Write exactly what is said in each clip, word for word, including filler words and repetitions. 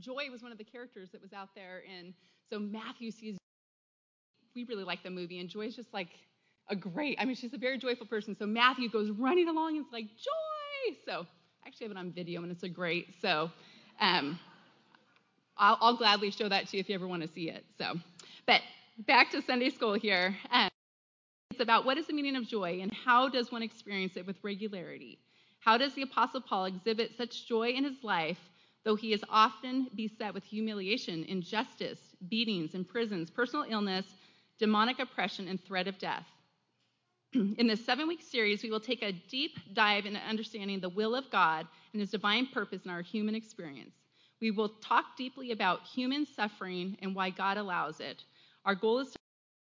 Joy was one of the characters that was out there, and so Matthew sees, we really like the movie, and Joy's just like a great, I mean, she's a very joyful person, so Matthew goes running along and it's like, Joy! So I actually have it on video, and it's a great, so um, I'll, I'll gladly show that to you if you ever want to see it. So, but back to Sunday school here. Um, it's about what is the meaning of joy, and how does one experience it with regularity? How does the Apostle Paul exhibit such joy in his life, though he is often beset with humiliation, injustice, beatings, imprisons, personal illness, demonic oppression, and threat of death? In this seven-week series, we will take a deep dive into understanding the will of God and his divine purpose in our human experience. We will talk deeply about human suffering and why God allows it. Our goal is to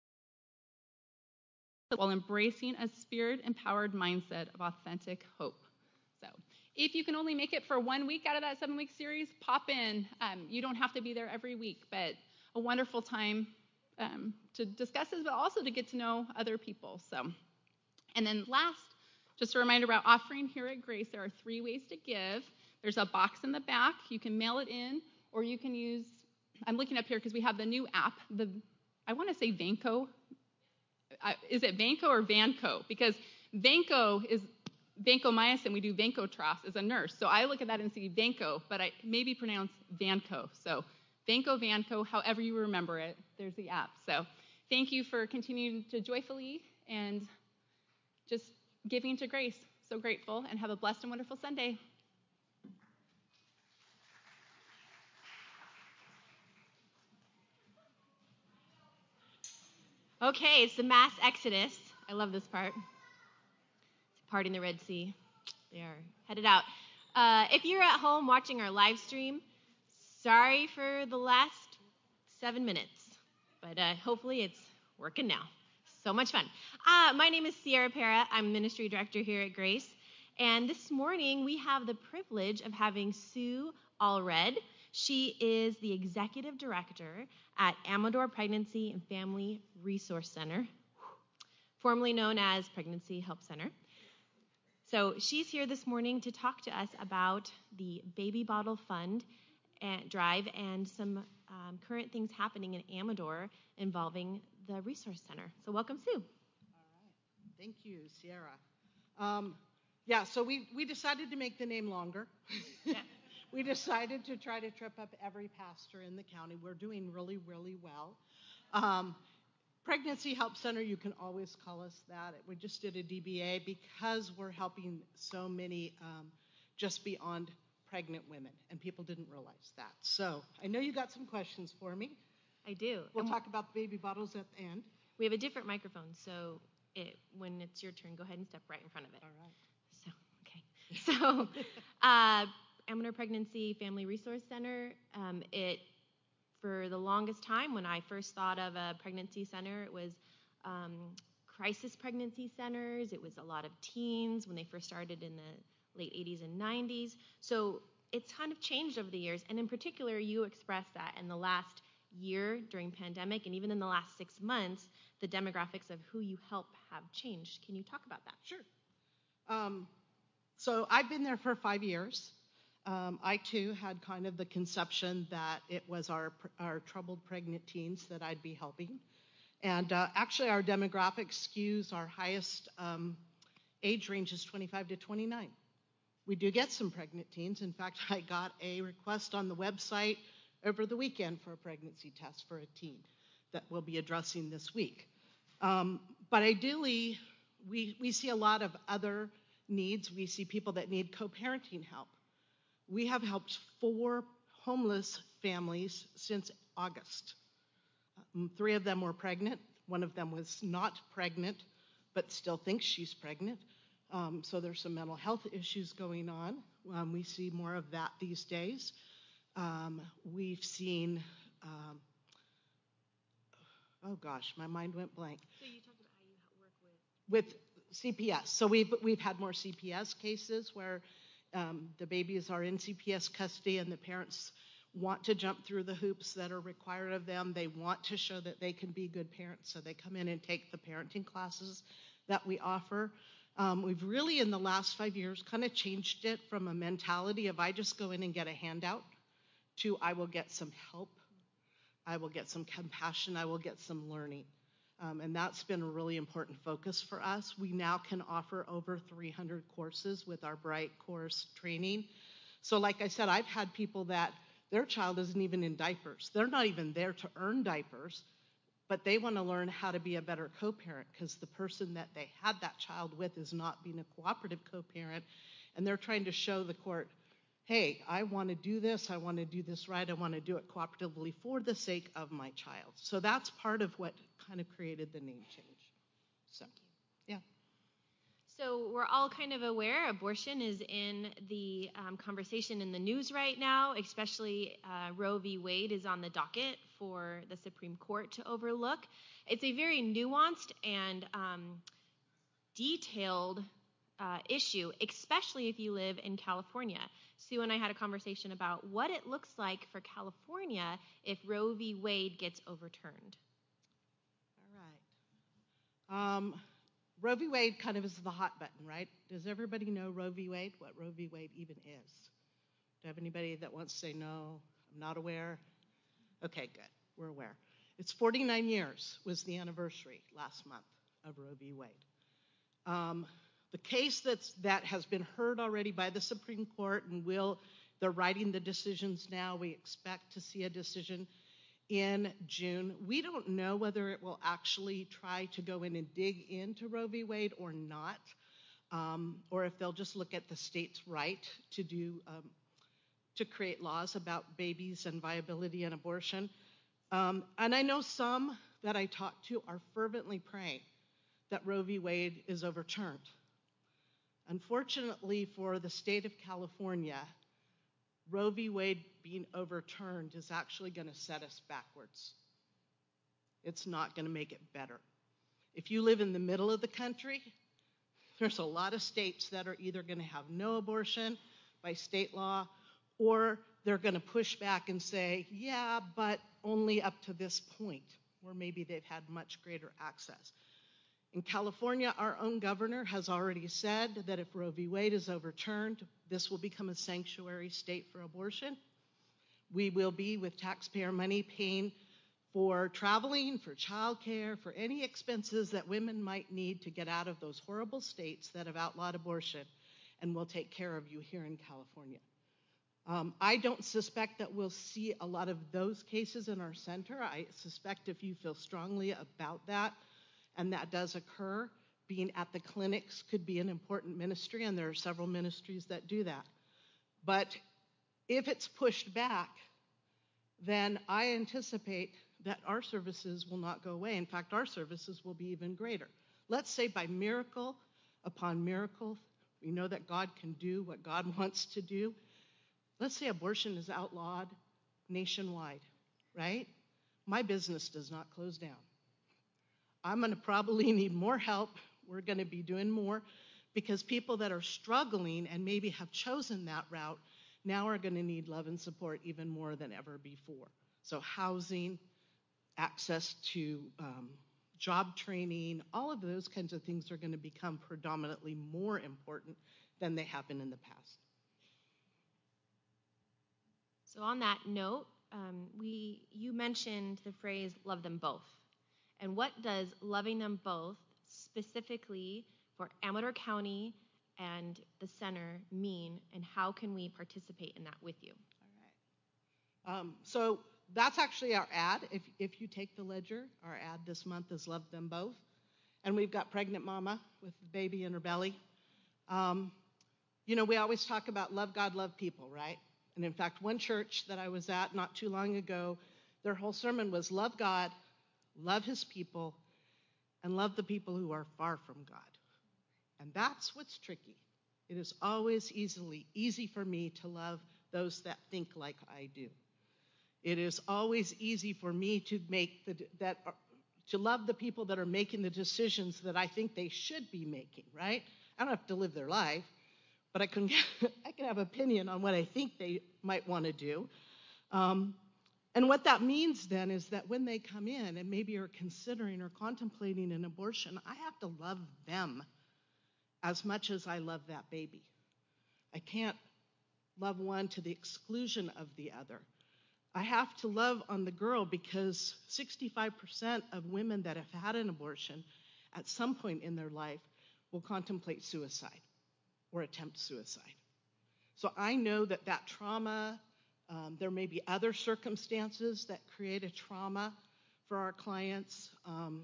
while embracing a spirit-empowered mindset of authentic hope. So if you can only make it for one week out of that seven-week series, pop in. Um, you don't have to be there every week, but a wonderful time um, to discuss this, but also to get to know other people. So, and then last, just a reminder about offering here at Grace. There are three ways to give. There's a box in the back. You can mail it in, or you can use, I'm looking up here because we have the new app, the I want to say Vanco. Uh, is it Vanco or Vanco? Because Vanco is vancomycin. We do Vancotrast as a nurse. So I look at that and see Vanco, but I maybe pronounce Vanco. So Vanco, Vanco, however you remember it, there's the app. So thank you for continuing to joyfully and just giving to Grace. So grateful, and have a blessed and wonderful Sunday. Okay, it's the mass exodus. I love this part. It's parting the Red Sea. They are headed out. Uh, if you're at home watching our live stream, sorry for the last seven minutes, but uh, hopefully it's working now. So much fun. Uh, my name is Sierra Pera. I'm Ministry Director here at Grace. And this morning we have the privilege of having Sue Allred. She is the Executive Director at Amador Pregnancy and Family Resource Center, formerly known as Pregnancy Help Center. So she's here this morning to talk to us about the Baby Bottle Fund and Drive and some um, current things happening in Amador involving the Resource Center. So welcome, Sue. All right. Thank you, Sierra. Um, yeah, so we, we decided to make the name longer. Yeah. We decided to try to trip up every pastor in the county. We're doing really, really well. Um, Pregnancy Help Center, you can always call us that. We just did a D B A because we're helping so many um, just beyond pregnant women, and people didn't realize that. So I know you got some questions for me. I do. We'll And talk about the baby bottles at the end. we have a different microphone, so it, when it's your turn, go ahead and step right in front of it. All right. So, okay. So, uh, Amador Pregnancy Family Resource Center, um, it, for the longest time, when I first thought of a pregnancy center, it was um, crisis pregnancy centers. It was a lot of teens when they first started in the late eighties and nineties. So it's kind of changed over the years. And in particular, you expressed that in the last year during pandemic, and even in the last six months, the demographics of who you help have changed. Can you talk about that? Sure. Um, so I've been there for five years. Um, I, too, had kind of the conception that it was our our troubled pregnant teens that I'd be helping. And uh, actually, our demographic skews our highest um, age range is twenty-five to twenty-nine. We do get some pregnant teens. In fact, I got a request on the website over the weekend for a pregnancy test for a teen that we'll be addressing this week. Um, but ideally, we, we see a lot of other needs. We see people that need co-parenting help. We have helped four homeless families since August. Um, three of them were pregnant. One of them was not pregnant, but still thinks she's pregnant. Um, so there's some mental health issues going on. Um, we see more of that these days. Um, we've seen, um, oh gosh, my mind went blank. So you talked about how you work with... With C P S. So we've, we've had more C P S cases where um, the babies are in C P S custody and the parents want to jump through the hoops that are required of them. They want to show that they can be good parents, so they come in and take the parenting classes that we offer. Um, we've really, in the last five years, kind of changed it from a mentality of I just go in and get a handout to I will get some help, I will get some compassion, I will get some learning. Um, and that's been a really important focus for us. We now can offer over three hundred courses with our Bright course training. So like I said, I've had people that their child isn't even in diapers. They're not even there to earn diapers, but they want to learn how to be a better co-parent because the person that they had that child with is not being a cooperative co-parent, and they're trying to show the court, hey, I want to do this, I want to do this right, I want to do it cooperatively for the sake of my child. So that's part of what kind of created the name change. So, yeah. So we're all kind of aware abortion is in the um, conversation in the news right now, especially uh, Roe v. Wade is on the docket for the Supreme Court to overlook. It's a very nuanced and um, detailed uh, issue, especially if you live in California. Sue and I had a conversation about what it looks like for California if Roe v. Wade gets overturned. All right. Um, Roe v. Wade kind of is the hot button, right? Does everybody know Roe v. Wade, what Roe v. Wade even is? Do you have anybody that wants to say, no, I'm not aware? Okay, good. We're aware. It's forty-nine years was the anniversary last month of Roe v. Wade. Um, the case that's, that has been heard already by the Supreme Court, and will, they're writing the decisions now. We expect to see a decision in June. We don't know whether it will actually try to go in and dig into Roe v. Wade or not, um, or if they'll just look at the state's right to do um, to create laws about babies and viability and abortion. Um, and I know some that I talk to are fervently praying that Roe v. Wade is overturned. Unfortunately for the state of California, Roe v. Wade being overturned is actually going to set us backwards. It's not going to make it better. If you live in the middle of the country, there's a lot of states that are either going to have no abortion by state law, or they're going to push back and say, yeah, but only up to this point, where maybe they've had much greater access. In California, our own governor has already said that if Roe v. Wade is overturned, this will become a sanctuary state for abortion. We will be, with taxpayer money, paying for traveling, for childcare, for any expenses that women might need to get out of those horrible states that have outlawed abortion, and we'll take care of you here in California. Um, I don't suspect that we'll see a lot of those cases in our center. I suspect if you feel strongly about that, and that does occur, being at the clinics could be an important ministry, and there are several ministries that do that. But if it's pushed back, then I anticipate that our services will not go away. In fact, our services will be even greater. Let's say by miracle upon miracle, we know that God can do what God wants to do. Let's say abortion is outlawed nationwide, right? My business does not close down. I'm going to probably need more help. We're going to be doing more because people that are struggling and maybe have chosen that route now are going to need love and support even more than ever before. So housing, access to um, job training, all of those kinds of things are going to become predominantly more important than they have been in the past. So on that note, um, we you mentioned the phrase "love them both," and what does loving them both specifically for Amador County and the center mean, and how can we participate in that with you? All right. Um, so that's actually our ad. If if you take the ledger, our ad this month is "Love Them Both," and we've got pregnant mama with the baby in her belly. Um, you know, we always talk about love God, love people, right? And in fact, one church that I was at not too long ago, their whole sermon was love God, love his people, and love the people who are far from God. And that's what's tricky. It is always easily easy for me to love those that think like I do. It is always easy for me to make the that are, to love the people that are making the decisions that I think they should be making, right? I don't have to live their life, but I can I can have opinion on what I think they might want to do. Um, and what that means then is that when they come in and maybe are considering or contemplating an abortion, I have to love them as much as I love that baby. I can't love one to the exclusion of the other. I have to love on the girl because sixty-five percent of women that have had an abortion at some point in their life will contemplate suicide or attempt suicide. So I know that that trauma, um, there may be other circumstances that create a trauma for our clients, um,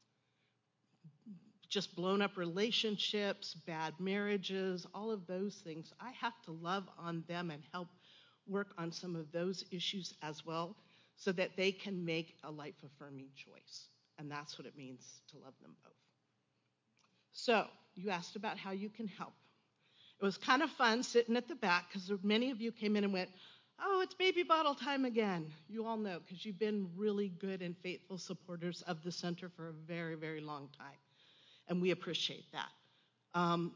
just blown up relationships, bad marriages, all of those things. I have to love on them and help work on some of those issues as well so that they can make a life-affirming choice. And that's what it means to love them both. So you asked about how you can help. It was kind of fun sitting at the back because many of you came in and went, oh, it's baby bottle time again. You all know because you've been really good and faithful supporters of the center for a very, very long time. And we appreciate that. Um,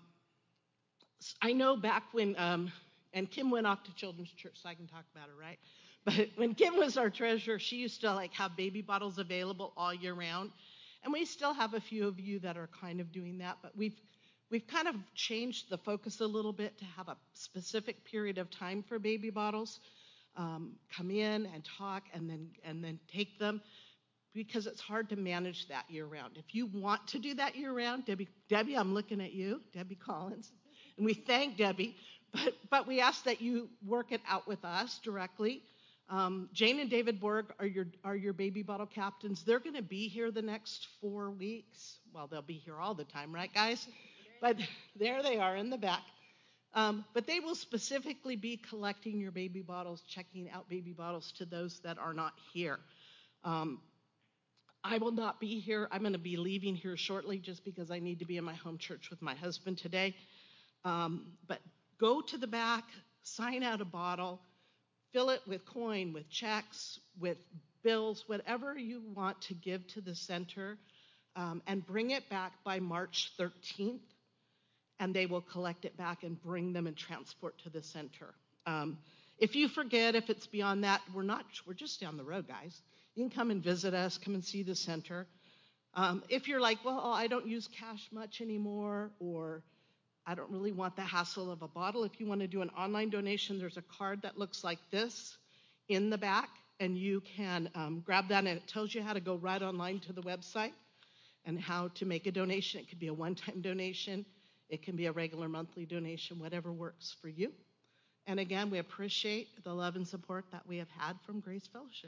I know back when, um, and Kim went off to Children's Church, so I can talk about her, right? But when Kim was our treasurer, she used to like have baby bottles available all year round. And we still have a few of you that are kind of doing that, but we've we've kind of changed the focus a little bit to have a specific period of time for baby bottles. Um, come in and talk and then and then take them, because it's hard to manage that year round. If you want to do that year round, Debbie, Debbie, I'm looking at you, Debbie Collins, and we thank Debbie, but but we ask that you work it out with us directly. Um, Jane and David Borg are your are your baby bottle captains. They're going to be here the next four weeks. Well, they'll be here all the time, right, guys? But there they are in the back. Um, but they will specifically be collecting your baby bottles, checking out baby bottles to those that are not here. Um, I will not be here. I'm going to be leaving here shortly just because I need to be in my home church with my husband today. Um, but go to the back, sign out a bottle, fill it with coin, with checks, with bills, whatever you want to give to the center, um, and bring it back by March thirteenth, and they will collect it back and bring them and transport to the center. Um, if you forget, if it's beyond that, we're not, we're just down the road, guys. You can come and visit us, come and see the center. Um, if you're like, well, I don't use cash much anymore, or I don't really want the hassle of a bottle, if you want to do an online donation, there's a card that looks like this in the back, and you can um, grab that, and it tells you how to go right online to the website and how to make a donation. It could be a one-time donation. It can be a regular monthly donation, whatever works for you. And again, we appreciate the love and support that we have had from Grace Fellowship.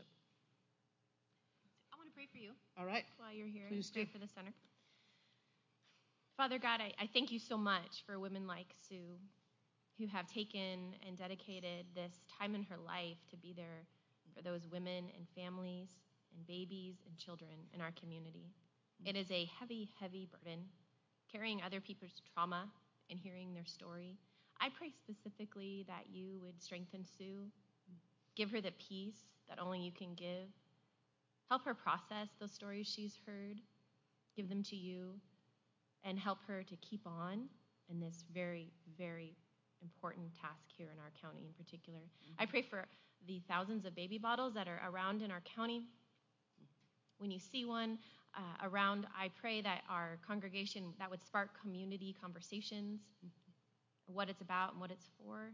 I want to pray for you. All right. While you're here, Please pray do. for the center. Father God, I, I thank you so much for women like Sue, who have taken and dedicated this time in her life to be there for those women and families and babies and children in our community. It is a heavy, heavy burden, carrying other people's trauma and hearing their story. I pray specifically that you would strengthen Sue, give her the peace that only you can give, help her process those stories she's heard, give them to you, and help her to keep on in this very, very important task here in our county in particular. Mm-hmm. I pray for the thousands of baby bottles that are around in our county. When you see one uh, around, I pray that our congregation, that would spark community conversations, mm-hmm. what it's about and what it's for.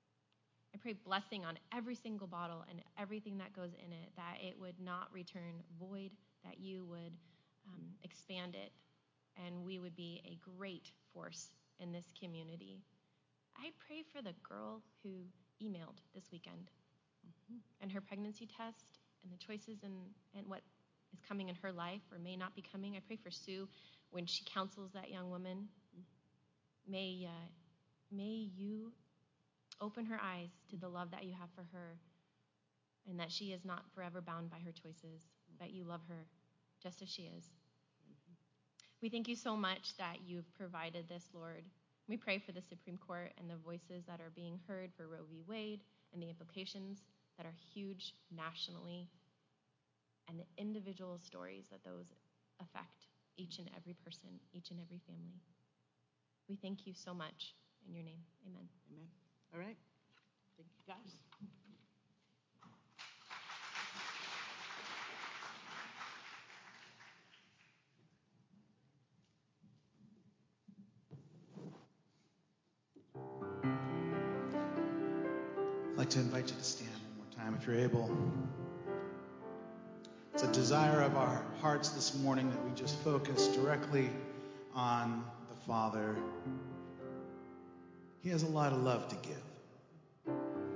I pray blessing on every single bottle and everything that goes in it, that it would not return void, that you would um, expand it, and we would be a great force in this community. I pray for the girl who emailed this weekend, mm-hmm. and her pregnancy test and the choices and, and what is coming in her life or may not be coming. I pray for Sue when she counsels that young woman. May, uh, may you open her eyes to the love that you have for her, and that she is not forever bound by her choices, that you love her just as she is. Mm-hmm. We thank you so much that you've provided this, Lord. We pray for the Supreme Court and the voices that are being heard for Roe v. Wade and the implications that are huge nationally, and the individual stories that those affect each and every person, each and every family. We thank you so much. In your name, amen. Amen. All right. Thank you, guys. I'd like to invite you to stand one more time, if you're able. It's a desire of our hearts this morning that we just focus directly on the Father. He has a lot of love to give.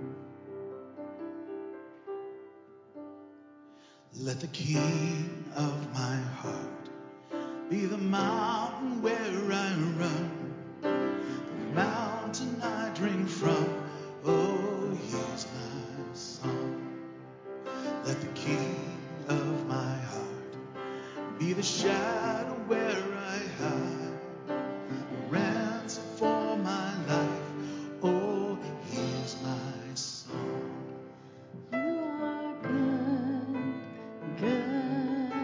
Let the King of my heart be the mountain where I run, the mountain I drink from. Oh, he's my song. Let the King of my heart be the shadow where I hide, a ransom for my life. Oh, he's my song. You are good, good.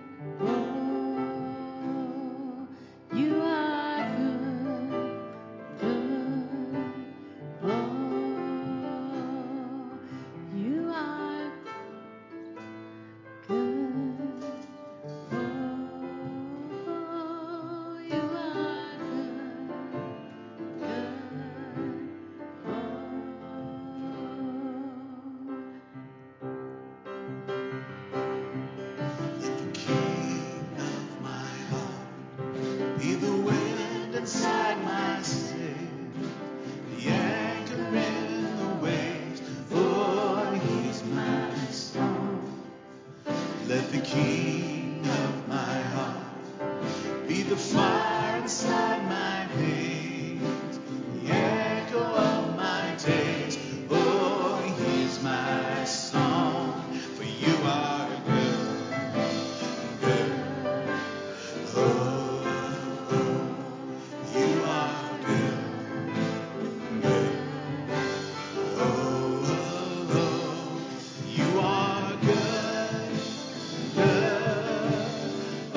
Oh, you are good, good. Oh, you are good. Oh, you are good, good. Let the King of my heart be the wind inside my sail, the anchor in the waves. Oh, he's my song. Let the King of my heart be the fire inside my veins, the echo of my days. Oh, he's my song. For you are good, good. Oh, you are good, good. Oh, you are good, good.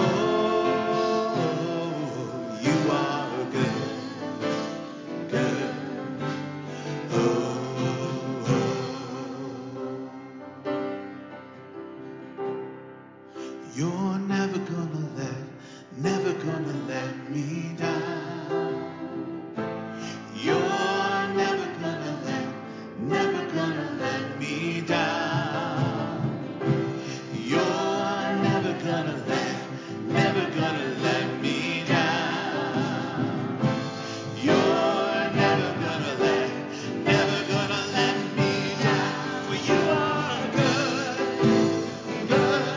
Oh, you are good, good. You're never gonna let, never gonna let me down. You're never gonna let, never gonna let me down. You're never gonna let, never gonna let me down. You're never gonna let, never gonna let me down. For you are good, good.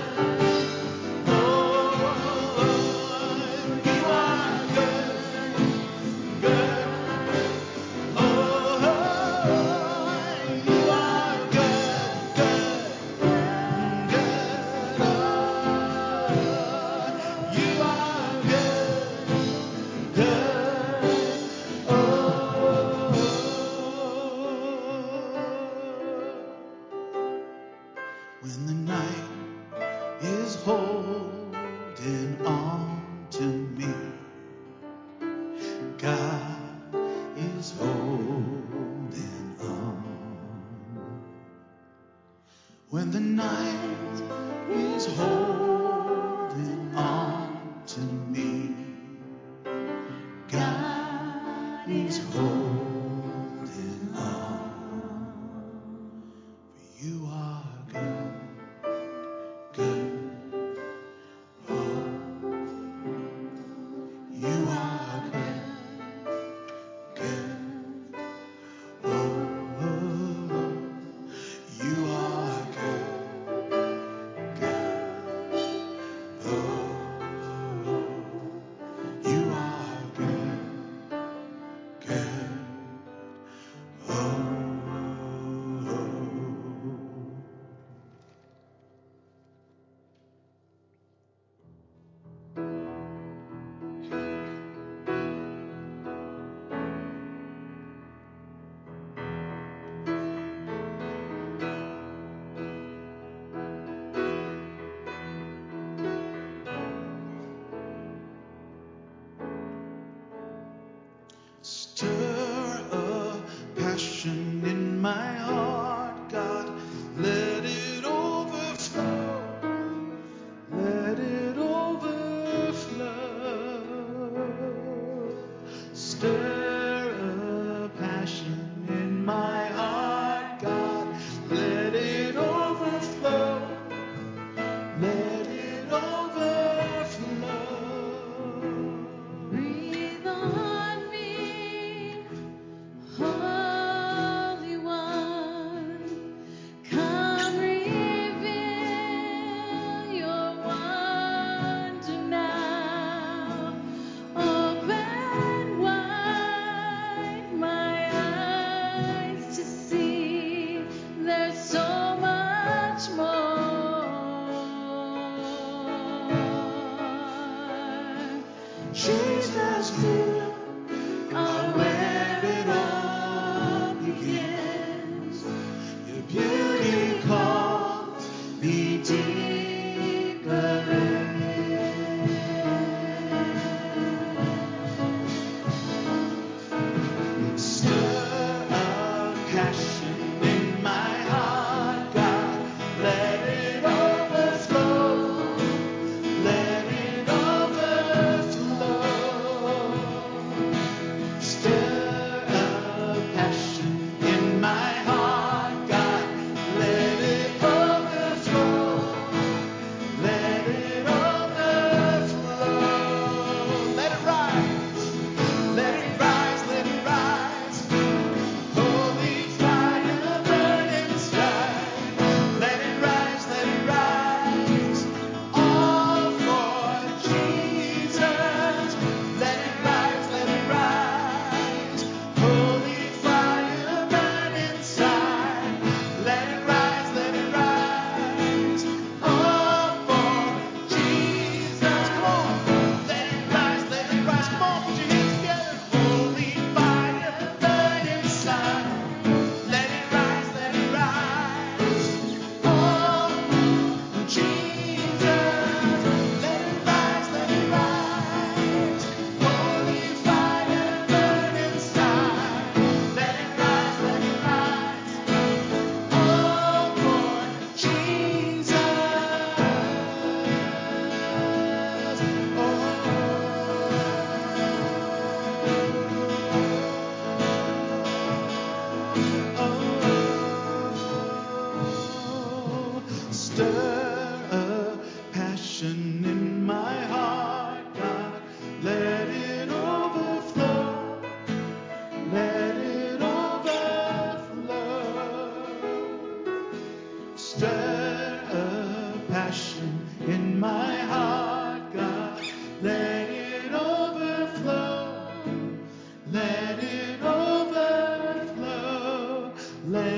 When the night is holding on to me, God is holding on. When the night is holding on to me, God is holding on. For you are good, good. You are good, good. Oh, you are good, good.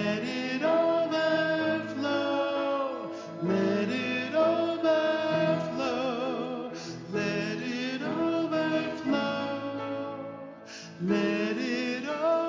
Let it overflow. Let it overflow. Let it overflow. Let it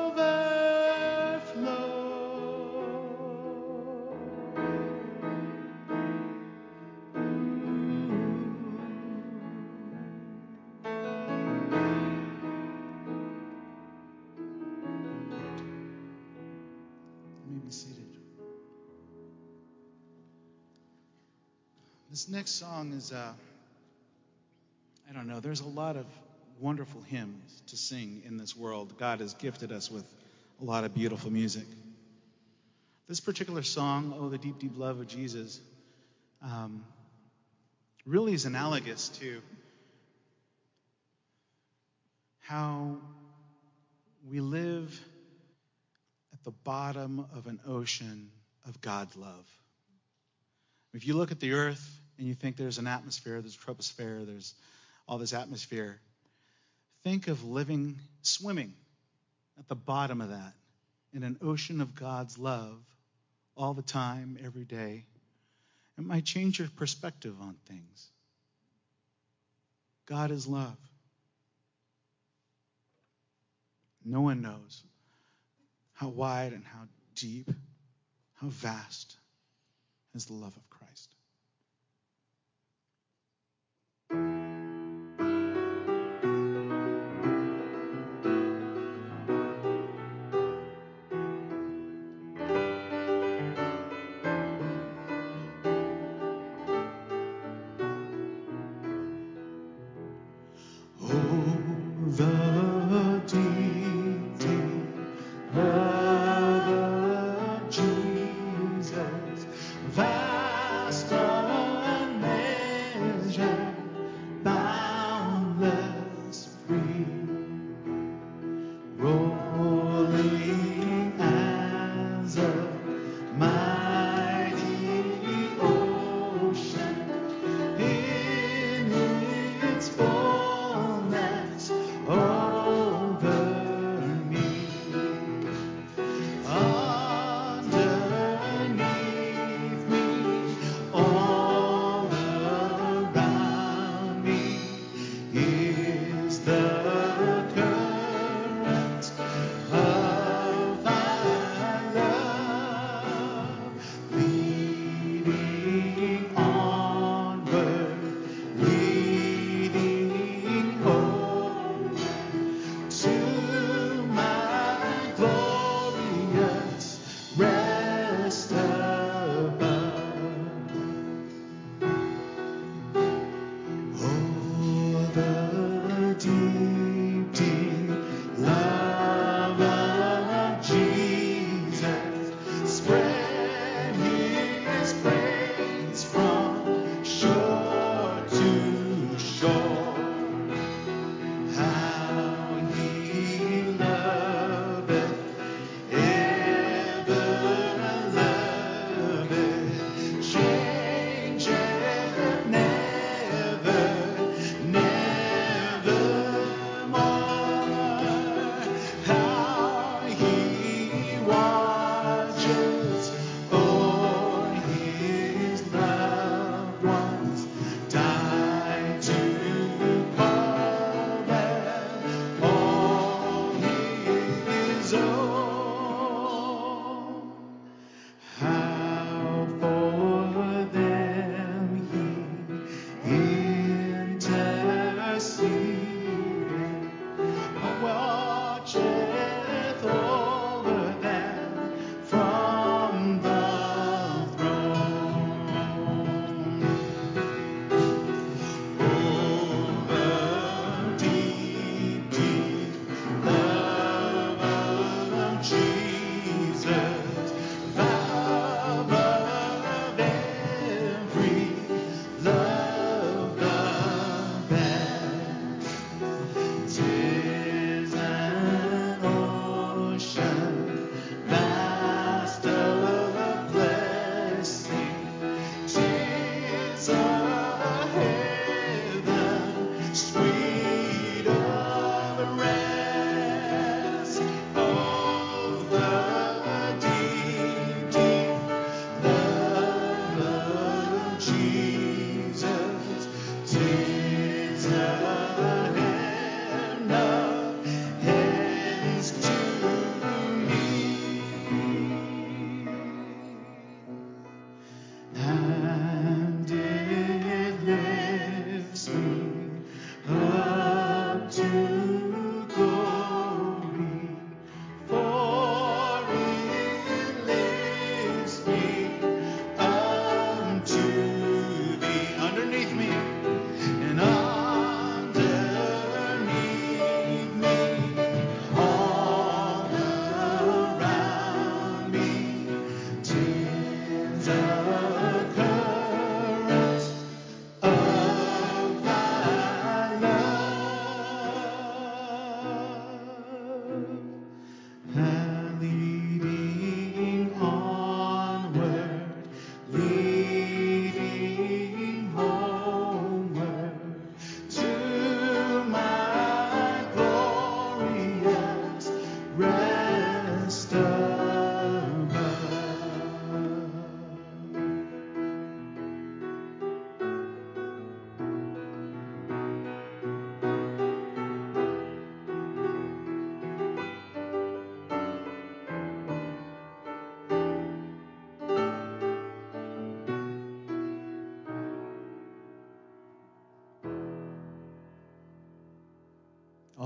This next song is, uh, I don't know, there's a lot of wonderful hymns to sing in this world. God has gifted us with a lot of beautiful music. This particular song, Oh, the Deep, Deep Love of Jesus, um, really is analogous to how we live at the bottom of an ocean of God's love. If you look at the earth and you think there's an atmosphere, there's a troposphere, there's all this atmosphere, think of living, swimming at the bottom of that in an ocean of God's love all the time, every day. It might change your perspective on things. God is love. No one knows how wide and how deep, how vast is the love of Christ. Love of Jesus, vast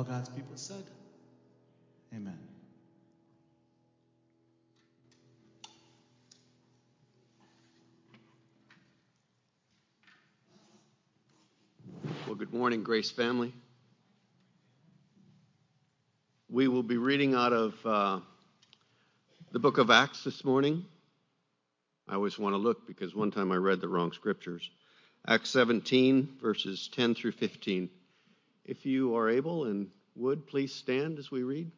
God's people said, amen. Well, good morning, Grace family. We will be reading out of uh, the book of Acts this morning. I always want to look because one time I read the wrong scriptures. Acts seventeen, verses ten through fifteen. If you are able and would, please stand as we read.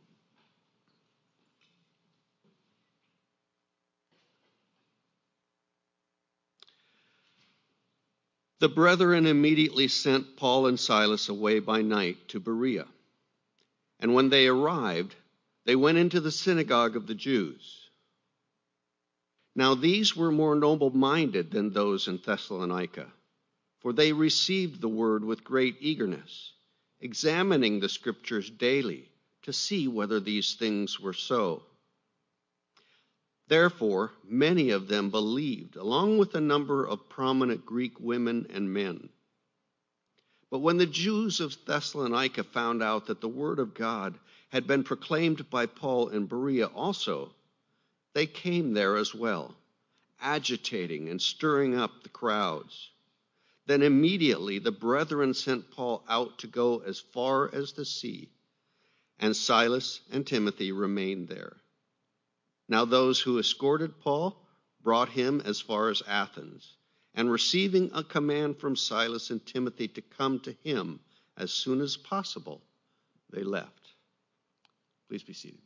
The brethren immediately sent Paul and Silas away by night to Berea. And when they arrived, they went into the synagogue of the Jews. Now these were more noble-minded than those in Thessalonica, for they received the word with great eagerness, examining the scriptures daily to see whether these things were so. Therefore, many of them believed, along with a number of prominent Greek women and men. But when the Jews of Thessalonica found out that the word of God had been proclaimed by Paul in Berea also, they came there as well, agitating and stirring up the crowds. Then immediately the brethren sent Paul out to go as far as the sea, and Silas and Timothy remained there. Now those who escorted Paul brought him as far as Athens, and receiving a command from Silas and Timothy to come to him as soon as possible, they left. Please be seated.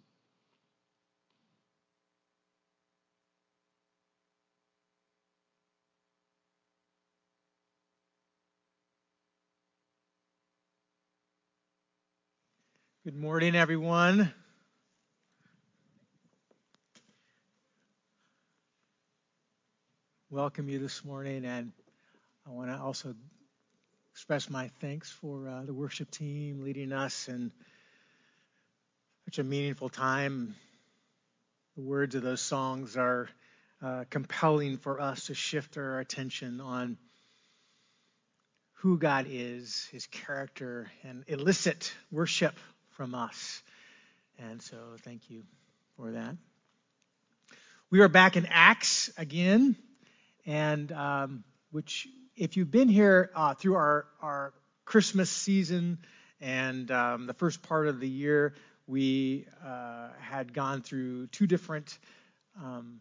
Good morning, everyone. Welcome you this morning, and I want to also express my thanks for uh, the worship team leading us in such a meaningful time. The words of those songs are uh, compelling for us to shift our attention on who God is, his character, and elicit worship from us. And so thank you for that. We are back in Acts again. And um, which, if you've been here uh, through our, our Christmas season and um, the first part of the year, we uh, had gone through two different um,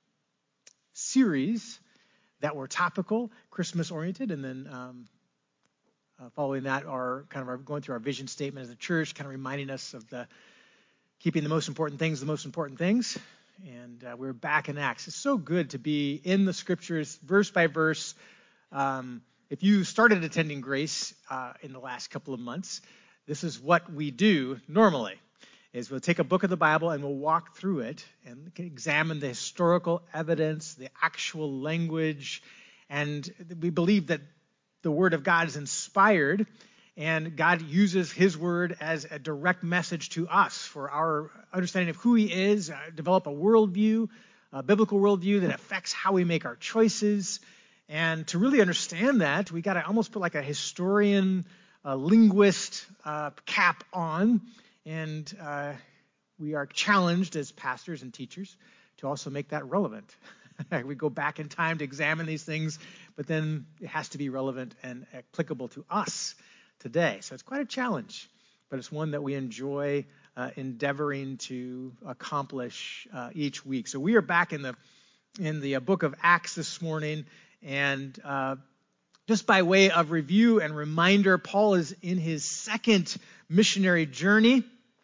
series that were topical, Christmas-oriented, and then um, uh, following that, our kind of our, going through our vision statement as a church, kind of reminding us of the keeping the most important things the most important things. And uh, we're back in Acts. It's so good to be in the scriptures, verse by verse. Um, if you started attending Grace uh, in the last couple of months, this is what we do normally, is we'll take a book of the Bible and we'll walk through it and examine the historical evidence, the actual language, and we believe that the Word of God is inspired, and God uses his word as a direct message to us for our understanding of who he is, uh, develop a worldview, a biblical worldview that affects how we make our choices. And to really understand that, we got to almost put like a historian, a linguist uh, cap on. And uh, we are challenged as pastors and teachers to also make that relevant. We go back in time to examine these things, but then it has to be relevant and applicable to us today. So it's quite a challenge, but it's one that we enjoy uh, endeavoring to accomplish uh, each week. So we are back in the in the uh, book of Acts this morning, and uh, just by way of review and reminder, Paul is in his second missionary journey,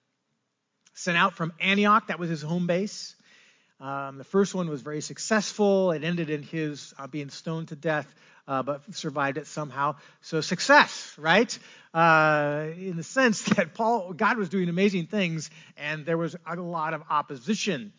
sent out from Antioch. That was his home base. Um, the first one was very successful. It ended in his uh, being stoned to death, uh, but survived it somehow. So success, right? Uh, in the sense that Paul, God was doing amazing things, and there was a lot of opposition.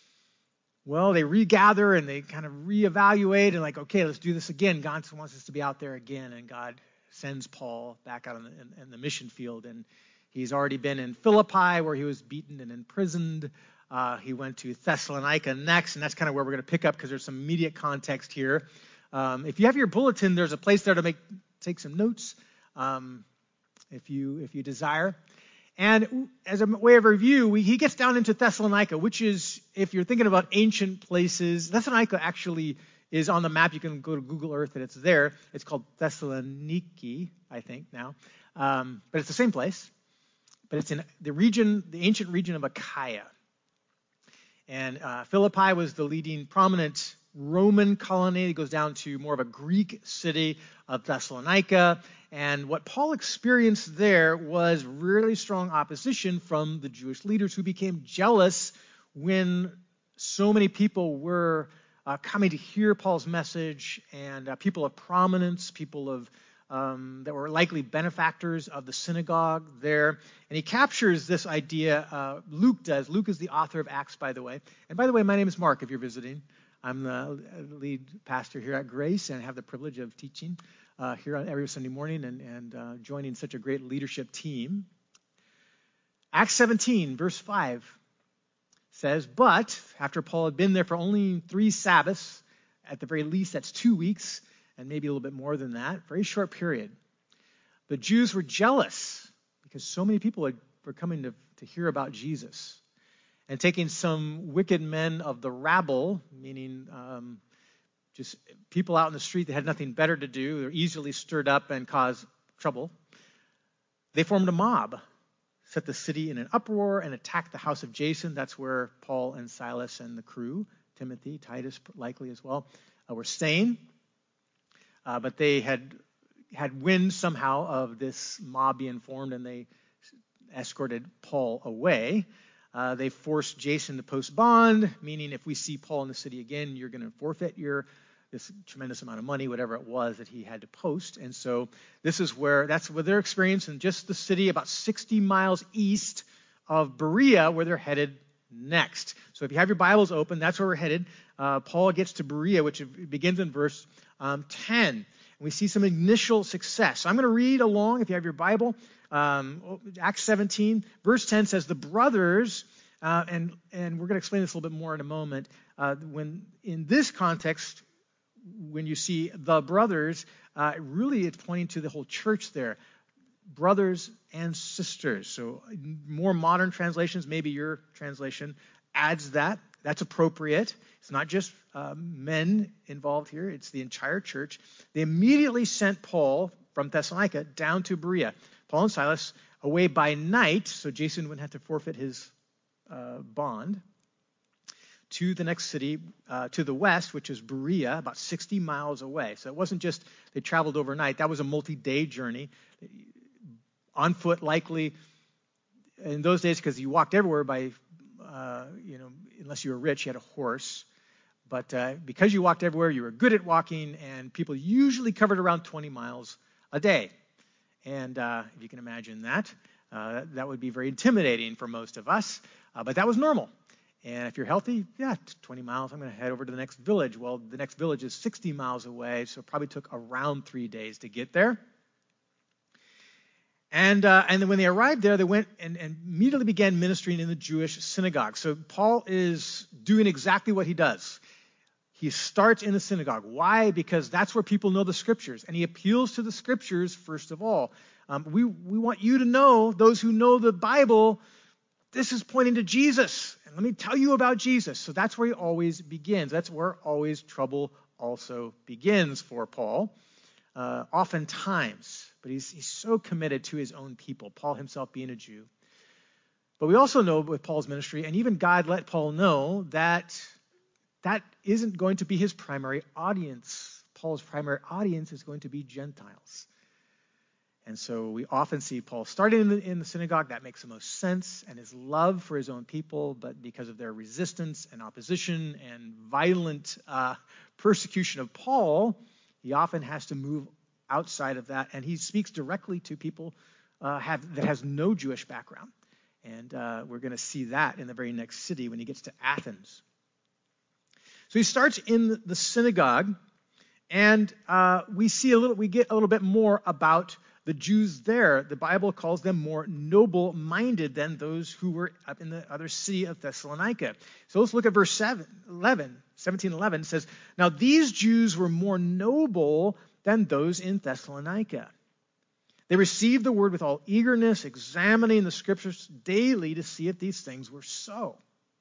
Well, they regather and they kind of reevaluate and like, okay, let's do this again. God wants us to be out there again, and God sends Paul back out in the, in, in the mission field, and he's already been in Philippi where he was beaten and imprisoned. Uh, he went to Thessalonica next, and that's kind of where we're going to pick up because there's some immediate context here. Um, if you have your bulletin, there's a place there to make take some notes um, if you if you desire. And as a way of review, we, he gets down into Thessalonica, which is, if you're thinking about ancient places, Thessalonica actually is on the map. You can go to Google Earth and it's there. It's called Thessaloniki, I think now. Um, but it's the same place. But it's in the region, the ancient region of Achaia. And uh, Philippi was the leading prominent Roman colony. It goes down to more of a Greek city of Thessalonica. And what Paul experienced there was really strong opposition from the Jewish leaders who became jealous when so many people were uh, coming to hear Paul's message, and uh, people of prominence, people of um, that were likely benefactors of the synagogue there. And he captures this idea. Uh, Luke does. Luke is the author of Acts, by the way. And by the way, my name is Mark, if you're visiting. I'm the lead pastor here at Grace, and I have the privilege of teaching uh, here on every Sunday morning and, and uh, joining such a great leadership team. Acts seventeen, verse five says, but after Paul had been there for only three Sabbaths, at the very least that's two weeks, and maybe a little bit more than that, very short period, the Jews were jealous because so many people had, were coming to, to hear about Jesus. And taking some wicked men of the rabble, meaning um, just people out in the street that had nothing better to do, they're easily stirred up and cause trouble, they formed a mob, set the city in an uproar, and attacked the house of Jason. That's where Paul and Silas and the crew, Timothy, Titus likely as well, uh, were staying. Uh, but they had had wind somehow of this mob being formed, and they escorted Paul away. Uh, they forced Jason to post bond, meaning if we see Paul in the city again, you're going to forfeit your this tremendous amount of money, whatever it was that he had to post. And so this is where, that's what they're experiencing, just the city about sixty miles east of Berea, where they're headed next. So if you have your Bibles open, that's where we're headed. Uh, Paul gets to Berea, which begins in verse um, ten. And we see some initial success. So I'm going to read along if you have your Bible. Um, Acts seventeen, verse ten says, the brothers, uh, and, and we're going to explain this a little bit more in a moment, uh, when in this context, when you see the brothers, uh, really it's pointing to the whole church there. Brothers and sisters. So more modern translations, maybe your translation adds that. That's appropriate. It's not just uh, men involved here. It's the entire church. They immediately sent Paul from Thessalonica down to Berea. Paul and Silas away by night, so Jason wouldn't have to forfeit his uh, bond, to the next city uh, to the west, which is Berea, about sixty miles away. So it wasn't just they traveled overnight. That was a multi-day journey. On foot, likely, in those days, because you walked everywhere by, uh, you know, unless you were rich, you had a horse. But uh, because you walked everywhere, you were good at walking, and people usually covered around twenty miles a day. And uh, if you can imagine that, uh, that would be very intimidating for most of us. Uh, but that was normal. And if you're healthy, yeah, twenty miles, I'm going to head over to the next village. Well, the next village is sixty miles away, so it probably took around three days to get there. And uh, and then when they arrived there, they went and, and immediately began ministering in the Jewish synagogue. So Paul is doing exactly what he does. He starts in the synagogue. Why? Because that's where people know the Scriptures. And he appeals to the Scriptures first of all. Um, we, we want you to know, those who know the Bible, this is pointing to Jesus. And let me tell you about Jesus. So that's where he always begins. That's where always trouble also begins for Paul, uh, oftentimes. But he's, he's so committed to his own people, Paul himself being a Jew. But we also know with Paul's ministry, and even God let Paul know, that that isn't going to be his primary audience. Paul's primary audience is going to be Gentiles. And so we often see Paul starting in the, in the synagogue. That makes the most sense, and his love for his own people, but because of their resistance and opposition and violent uh, persecution of Paul, he often has to move outside of that, and he speaks directly to people uh, have, that has no Jewish background. And uh, we're going to see that in the very next city when he gets to Athens. So he starts in the synagogue, and uh, we see a little, we get a little bit more about the Jews there. The Bible calls them more noble-minded than those who were up in the other city of Thessalonica. So let's look at verse seven, eleven, seventeen eleven. It says, now these Jews were more noble than those in Thessalonica. They received the word with all eagerness, examining the scriptures daily to see if these things were so.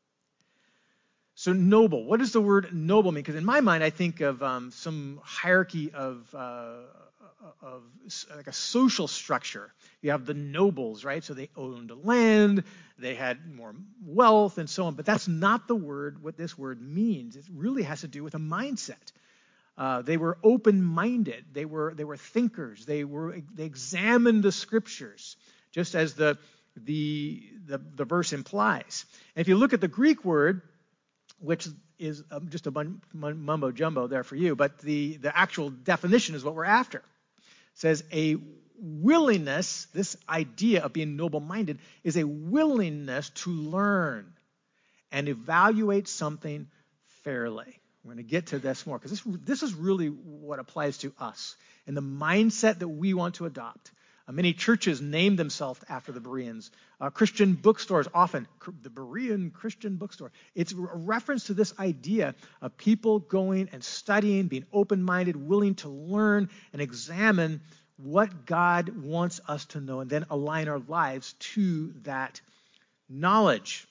So noble. What does the word noble mean? Because in my mind, I think of um, some hierarchy of, uh, of like a social structure. You have the nobles, right? So they owned land, they had more wealth, and so on. But that's not the word, what this word means. It really has to do with a mindset. Uh, they were open-minded. They were they were thinkers. They were they examined the scriptures, just as the the the, the verse implies. And if you look at the Greek word, which is um, just a bun, mumbo jumbo there for you, but the the actual definition is what we're after. It says a willingness. This idea of being noble-minded is a willingness to learn and evaluate something fairly. We're going to get to this more because this, this is really what applies to us and the mindset that we want to adopt. Uh, many churches name themselves after the Bereans. Uh, Christian bookstores often, the Berean Christian bookstore. It's a reference to this idea of people going and studying, being open-minded, willing to learn and examine what God wants us to know and then align our lives to that knowledge.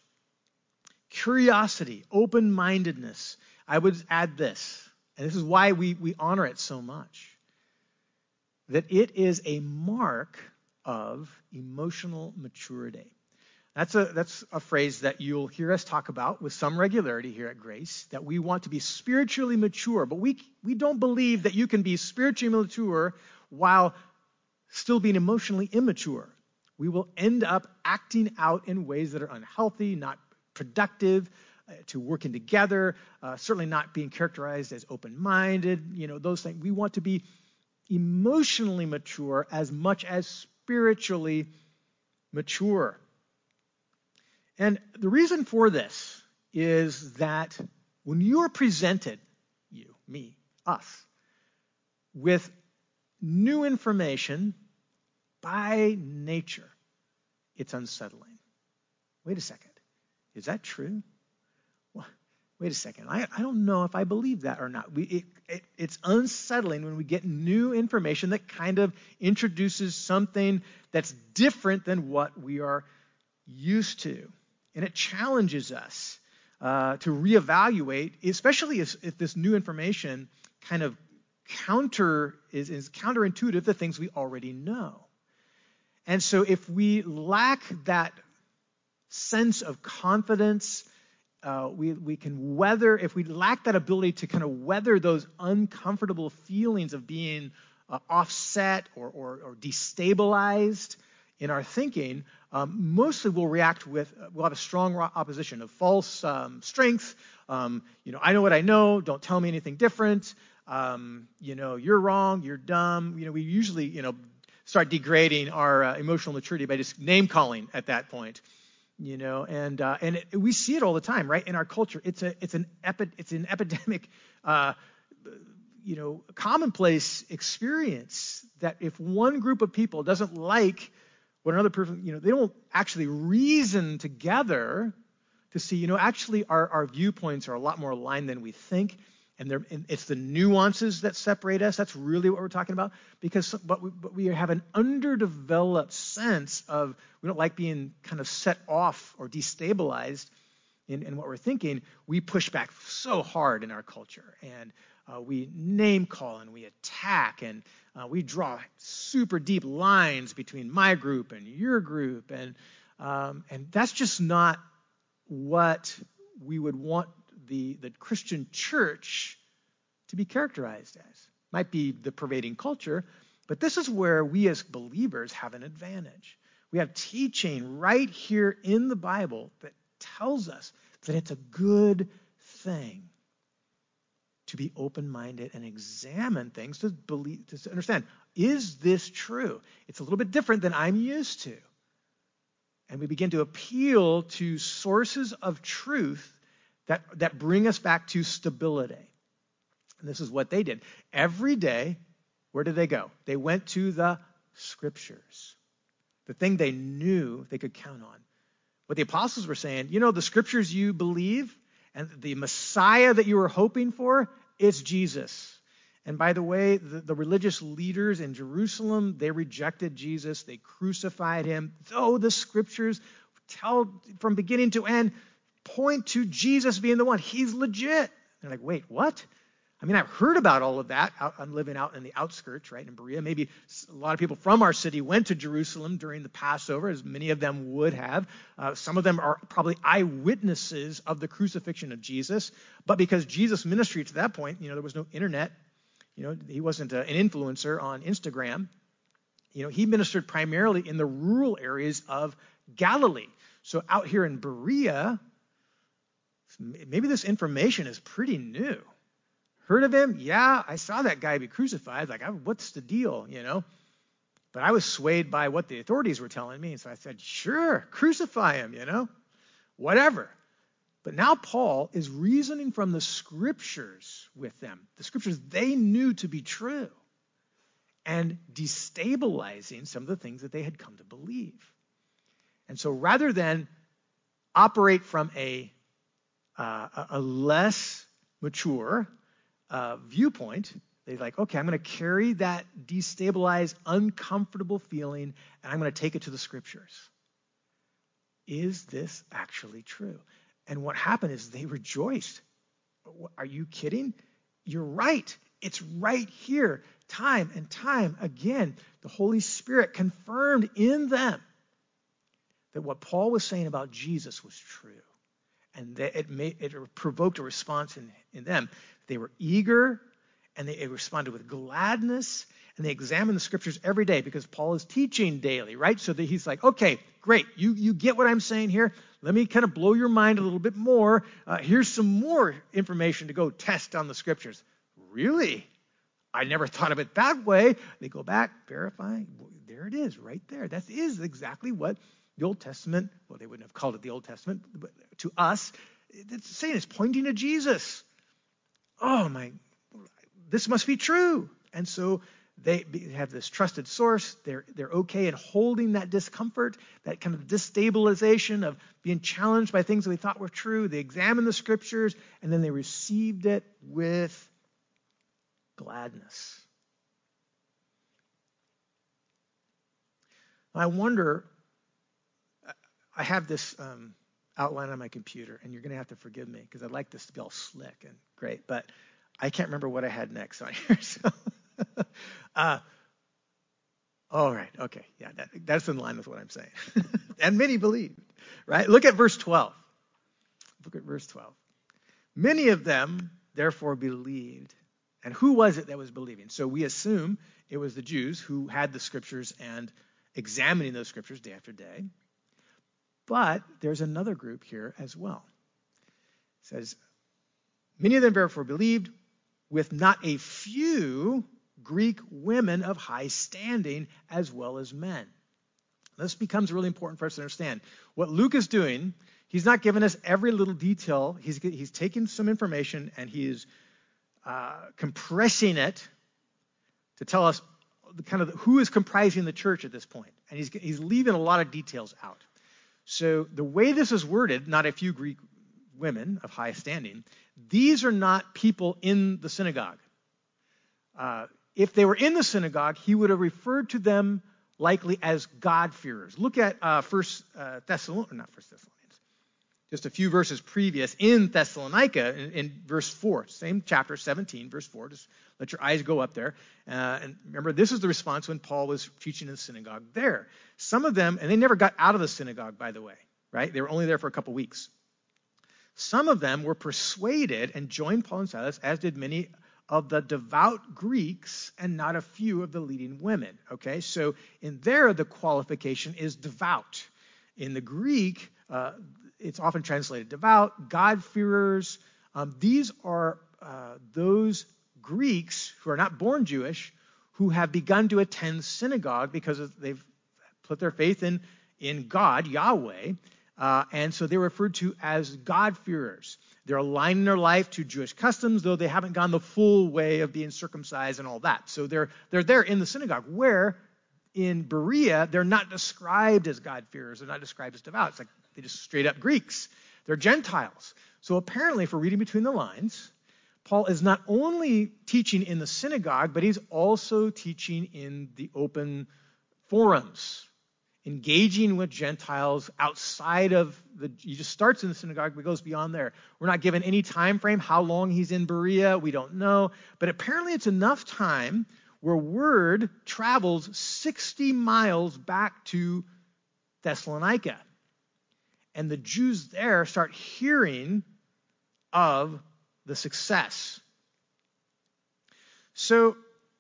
Curiosity, open-mindedness. I would add this, and this is why we, we honor it so much, that it is a mark of emotional maturity. That's a, that's a phrase that you'll hear us talk about with some regularity here at Grace, that we want to be spiritually mature, but we, we don't believe that you can be spiritually mature while still being emotionally immature. We will end up acting out in ways that are unhealthy, not productive, to working together, uh, certainly not being characterized as open-minded, you know, those things. We want to be emotionally mature as much as spiritually mature. And the reason for this is that when you are presented, you, me, us, with new information, by nature, it's unsettling. Wait a second. Is that true? Wait a second, I, I don't know if I believe that or not. We, it, it, it's unsettling when we get new information that kind of introduces something that's different than what we are used to. And it challenges us uh, to reevaluate, especially if, if this new information kind of counter is, is counterintuitive to things we already know. And so if we lack that sense of confidence, Uh, we, we can weather, if we lack that ability to kind of weather those uncomfortable feelings of being uh, offset or, or, or destabilized in our thinking, um, mostly we'll react with, we'll have a strong opposition of false um, strength. Um, you know, I know what I know, don't tell me anything different. Um, you know, you're wrong, you're dumb. You know, we usually, you know, start degrading our uh, emotional maturity by just name calling at that point. You know, and uh, and it, we see it all the time, right? In our culture, it's a it's an epi- it's an epidemic, uh, you know, commonplace experience that if one group of people doesn't like what another person, you know, they don't actually reason together to see, you know, actually our our viewpoints are a lot more aligned than we think. And, and it's the nuances that separate us. That's really what we're talking about. Because, but we, but we have an underdeveloped sense of we don't like being kind of set off or destabilized in, in what we're thinking. We push back so hard in our culture, and uh, we name call and we attack, and uh, we draw super deep lines between my group and your group, and um, and that's just not what we would want the, the Christian church to be characterized as. Might be the pervading culture, but this is where we as believers have an advantage. We have teaching right here in the Bible that tells us that it's a good thing to be open-minded and examine things to believe, to understand, is this true? It's a little bit different than I'm used to. And we begin to appeal to sources of truth that, that bring us back to stability. And this is what they did. Every day, where did they go? They went to the scriptures, the thing they knew they could count on. What the apostles were saying, you know, the scriptures you believe and the Messiah that you were hoping for, it's Jesus. And by the way, the, the religious leaders in Jerusalem, they rejected Jesus. They crucified him. Though the scriptures tell from beginning to end, point to Jesus being the one. He's legit. They're like, wait, what? I mean, I've heard about all of that. I'm living out in the outskirts, right, in Berea. Maybe a lot of people from our city went to Jerusalem during the Passover, as many of them would have. Uh, some of them are probably eyewitnesses of the crucifixion of Jesus. But because Jesus' ministry to that point, you know, there was no internet. You know, he wasn't a, an influencer on Instagram. You know, he ministered primarily in the rural areas of Galilee. So out here in Berea, maybe this information is pretty new. Heard of him? Yeah, I saw that guy be crucified. Like, what's the deal, you know? But I was swayed by what the authorities were telling me. So I said, sure, crucify him, you know? Whatever. But now Paul is reasoning from the scriptures with them, the scriptures they knew to be true, and destabilizing some of the things that they had come to believe. And so rather than operate from a, uh, a less mature uh, viewpoint, they're like, okay, I'm going to carry that destabilized, uncomfortable feeling, and I'm going to take it to the scriptures. Is this actually true? And what happened is they rejoiced. Are you kidding? You're right. It's right here. Time and time again, the Holy Spirit confirmed in them that what Paul was saying about Jesus was true. And that it, made, it provoked a response in, in them. They were eager, and they responded with gladness, and they examined the scriptures every day because Paul is teaching daily, right? So that he's like, okay, great. You, you get what I'm saying here. Let me kind of blow your mind a little bit more. Uh, here's some more information to go test on the scriptures. Really? I never thought of it that way. They go back, verify. There it is, right there. That is exactly what the Old Testament, well, they wouldn't have called it the Old Testament, but to us, it's saying it's pointing to Jesus. Oh, my, this must be true. And so they have this trusted source. They're, they're okay in holding that discomfort, that kind of destabilization of being challenged by things that they thought were true. They examined the scriptures, and then they received it with gladness. I wonder, I have this um, outline on my computer, and you're going to have to forgive me because I'd like this to be all slick and great, but I can't remember what I had next on here. So, uh, all right, okay, yeah, that, that's in line with what I'm saying. And many believed, right? Look at verse twelve. Look at verse twelve. Many of them, therefore, believed. And who was it that was believing? So we assume it was the Jews who had the scriptures and examining those scriptures day after day. But there's another group here as well. It says, many of them therefore believed, with not a few Greek women of high standing as well as men. This becomes really important for us to understand. What Luke is doing, he's not giving us every little detail. He's, he's taking some information and he is uh, compressing it to tell us the kind of who is comprising the church at this point. And he's, he's leaving a lot of details out. So the way this is worded, not a few Greek women of high standing, these are not people in the synagogue. Uh, if they were in the synagogue, he would have referred to them likely as God-fearers. Look at uh, First uh, Thessalonians, not First Thessalonians, just a few verses previous in Thessalonica, in, in verse four, same chapter, seventeen, verse four. Just let your eyes go up there. Uh, and remember, this is the response when Paul was teaching in the synagogue there. Some of them, and they never got out of the synagogue, by the way, right? They were only there for a couple weeks. Some of them were persuaded and joined Paul and Silas, as did many of the devout Greeks and not a few of the leading women. Okay, so in there, the qualification is devout. In the Greek, uh, it's often translated devout, God-fearers. Um, these are uh, those Greeks who are not born Jewish who have begun to attend synagogue because they've put their faith in, in God, Yahweh. Uh, and so they're referred to as God-fearers. They're aligning their life to Jewish customs, though they haven't gone the full way of being circumcised and all that. So they're they're there in the synagogue, where in Berea, they're not described as God-fearers. They're not described as devout. It's like they're just straight-up Greeks. They're Gentiles. So apparently, if we're reading between the lines, Paul is not only teaching in the synagogue, but he's also teaching in the open forums, engaging with Gentiles outside of the, he just starts in the synagogue, but goes beyond there. We're not given any time frame, how long he's in Berea, we don't know. But apparently it's enough time where word travels sixty miles back to Thessalonica. And the Jews there start hearing of the success. So,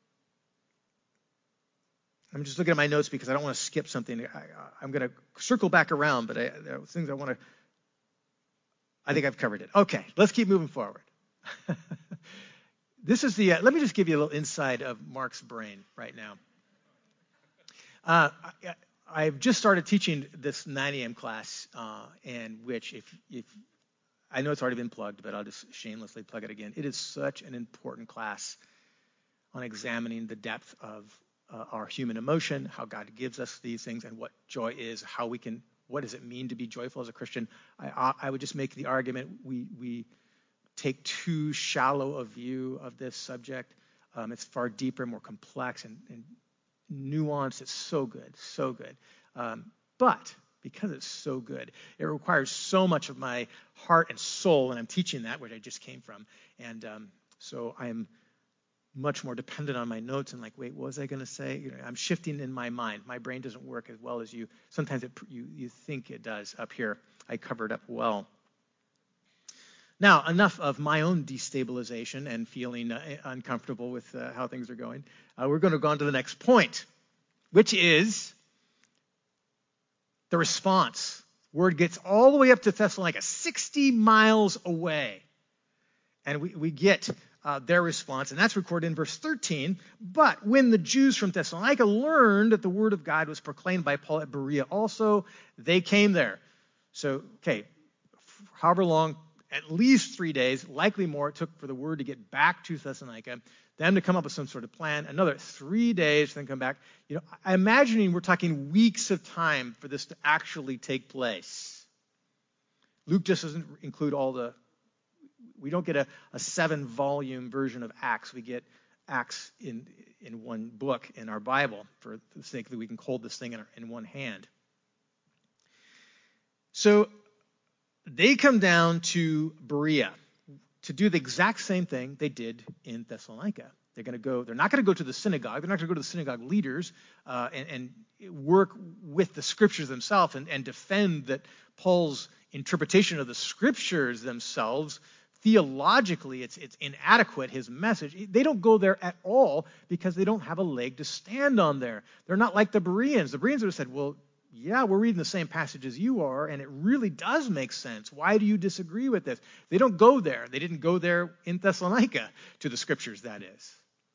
I'm just looking at my notes because I don't want to skip something. I, I'm going to circle back around, but I, there are things I want to, I think I've covered it. Okay, let's keep moving forward. This is the, uh, let me just give you a little insight of Mark's brain right now. Uh, I, I've just started teaching this nine a.m. class, uh, and which, if, if I know it's already been plugged, but I'll just shamelessly plug it again. It is such an important class on examining the depth of uh, our human emotion, how God gives us these things, and what joy is, how we can, what does it mean to be joyful as a Christian. I, I would just make the argument we we take too shallow a view of this subject. Um, it's far deeper, more complex, and, and nuanced. It's so good, so good. Um, but because it's so good, it requires so much of my heart and soul, and I'm teaching that, which I just came from. And um, so I'm much more dependent on my notes and like, wait, what was I going to say? You know, I'm shifting in my mind. My brain doesn't work as well as you. Sometimes it, you, you think it does up here. I covered up well. Now, enough of my own destabilization and feeling uh, uncomfortable with uh, how things are going. Uh, we're going to go on to the next point, which is the response. Word gets all the way up to Thessalonica, sixty miles away. And we, we get uh, their response, and that's recorded in verse thirteen. But when the Jews from Thessalonica learned that the word of God was proclaimed by Paul at Berea also, they came there. So, okay, however long, at least three days, likely more, it took for the word to get back to Thessalonica, them to come up with some sort of plan, another three days, then come back. You know, I'm imagining we're talking weeks of time for this to actually take place. Luke just doesn't include all the, we don't get a, a seven-volume version of Acts. We get Acts in in one book in our Bible for the sake that we can hold this thing in, our, in one hand. So they come down to Berea to do the exact same thing they did in Thessalonica. They're going to go. They're not going to go to the synagogue. They're not going to go to the synagogue leaders uh, and, and work with the scriptures themselves and, and defend that Paul's interpretation of the scriptures themselves. Theologically, it's it's inadequate, his message. They don't go there at all because they don't have a leg to stand on there. They're not like the Bereans. The Bereans would have said, well, yeah, we're reading the same passage as you are, and it really does make sense. Why do you disagree with this? They don't go there. They didn't go there in Thessalonica to the scriptures, that is.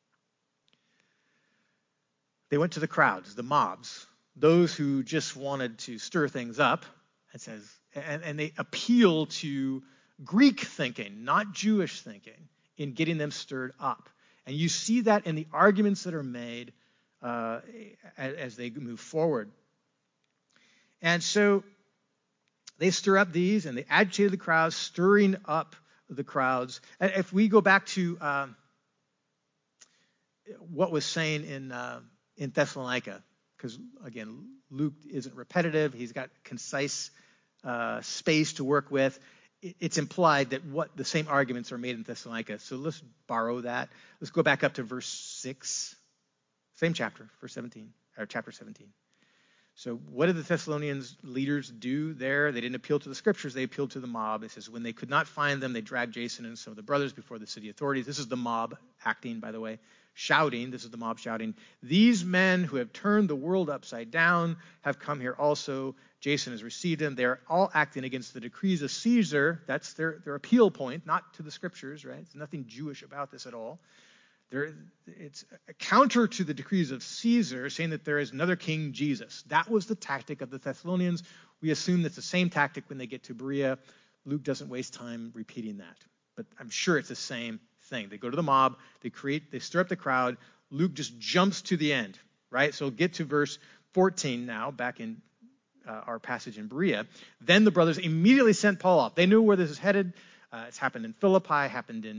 They went to the crowds, the mobs, those who just wanted to stir things up, it says, and, and they appeal to Greek thinking, not Jewish thinking, in getting them stirred up. And you see that in the arguments that are made uh, as they move forward. And so they stir up these, and they agitated the crowds, stirring up the crowds. And if we go back to uh, what was saying in uh, in Thessalonica, because, again, Luke isn't repetitive. He's got concise uh, space to work with. It's implied that what the same arguments are made in Thessalonica. So let's borrow that. Let's go back up to verse six. Same chapter, verse seventeen, or chapter seventeen. So what did the Thessalonians leaders do there? They didn't appeal to the scriptures. They appealed to the mob. It says, when they could not find them, they dragged Jason and some of the brothers before the city authorities. This is the mob acting, by the way, shouting. This is the mob shouting. These men who have turned the world upside down have come here also. Jason has received them. They're all acting against the decrees of Caesar. That's their, their appeal point, not to the scriptures, right? There's nothing Jewish about this at all. There, it's a counter to the decrees of Caesar, saying that there is another king, Jesus. That was the tactic of the Thessalonians. We assume that's the same tactic when they get to Berea. Luke doesn't waste time repeating that. But I'm sure it's the same thing. They go to the mob, they create, they stir up the crowd. Luke just jumps to the end, right? So get to verse fourteen now, back in uh, our passage in Berea. Then the brothers immediately sent Paul off. They knew where this is headed. Uh, it's happened in Philippi, happened in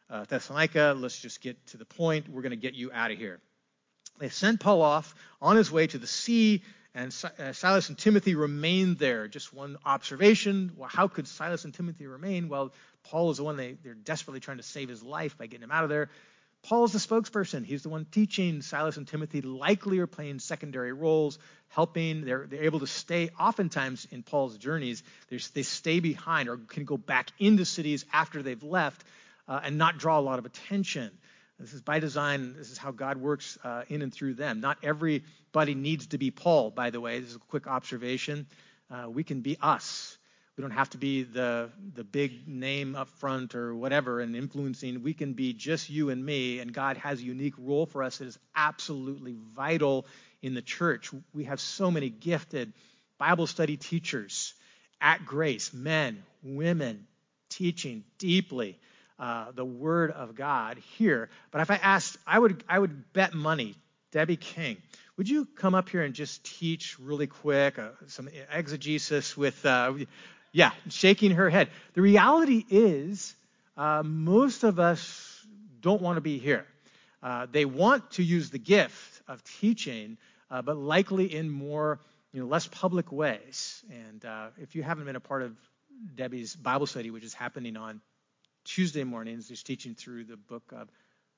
uh, Thessalonica. Let's just get to the point. We're going to get you out of here. They sent Paul off on his way to the sea, and Silas and Timothy remained there. Just one observation. Well, how could Silas and Timothy remain? Well, Paul is the one they, they're desperately trying to save his life by getting him out of there. Paul's the spokesperson. He's the one teaching. Silas and Timothy likely are playing secondary roles, helping. They're, they're able to stay, oftentimes in Paul's journeys, they stay behind or can go back into cities after they've left uh, and not draw a lot of attention. This is by design. This is how God works uh, in and through them. Not everybody needs to be Paul, by the way. This is a quick observation. Uh, we can be us. We don't have to be the the big name up front or whatever and influencing. We can be just you and me, and God has a unique role for us that is absolutely vital in the church. We have so many gifted Bible study teachers at Grace, men, women, teaching deeply uh, the Word of God here. But if I asked, I would I would bet money, Debbie King, would you come up here and just teach really quick uh, some exegesis with... Uh, Yeah, shaking her head. The reality is uh, most of us don't want to be here. Uh, they want to use the gift of teaching, uh, but likely in more, you know, less public ways. And uh, if you haven't been a part of Debbie's Bible study, which is happening on Tuesday mornings, she's teaching through the book of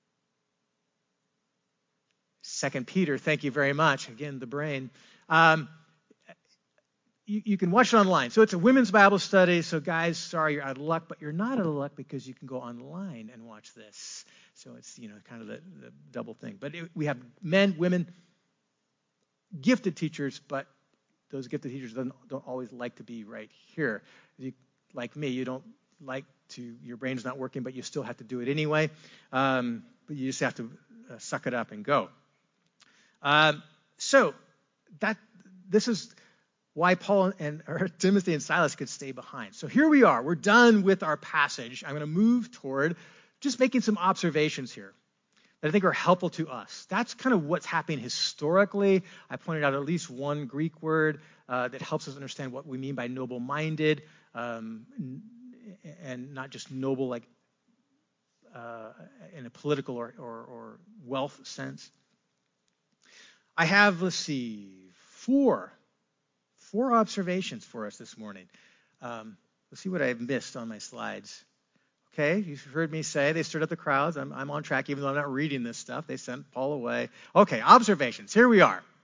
Second Peter. Thank you very much. Again, the brain. Um, You, you can watch it online. So it's a women's Bible study. So guys, sorry, you're out of luck, but you're not out of luck because you can go online and watch this. So it's, you know, kind of the, the double thing. But it, we have men, women, gifted teachers, but those gifted teachers don't, don't always like to be right here. You, like me, you don't like to, your brain's not working, but you still have to do it anyway. Um, but you just have to uh, suck it up and go. Um, so that this is why Paul and or Timothy and Silas could stay behind. So here we are. We're done with our passage. I'm going to move toward just making some observations here that I think are helpful to us. That's kind of what's happening historically. I pointed out at least one Greek word uh, that helps us understand what we mean by noble-minded, um, and not just noble like uh, in a political or, or, or wealth sense. I have, let's see, four Four observations for us this morning. Um, let's see what I've missed on my slides. Okay, you've heard me say they stirred up the crowds. I'm, I'm on track, even though I'm not reading this stuff. They sent Paul away. Okay, observations. Here we are.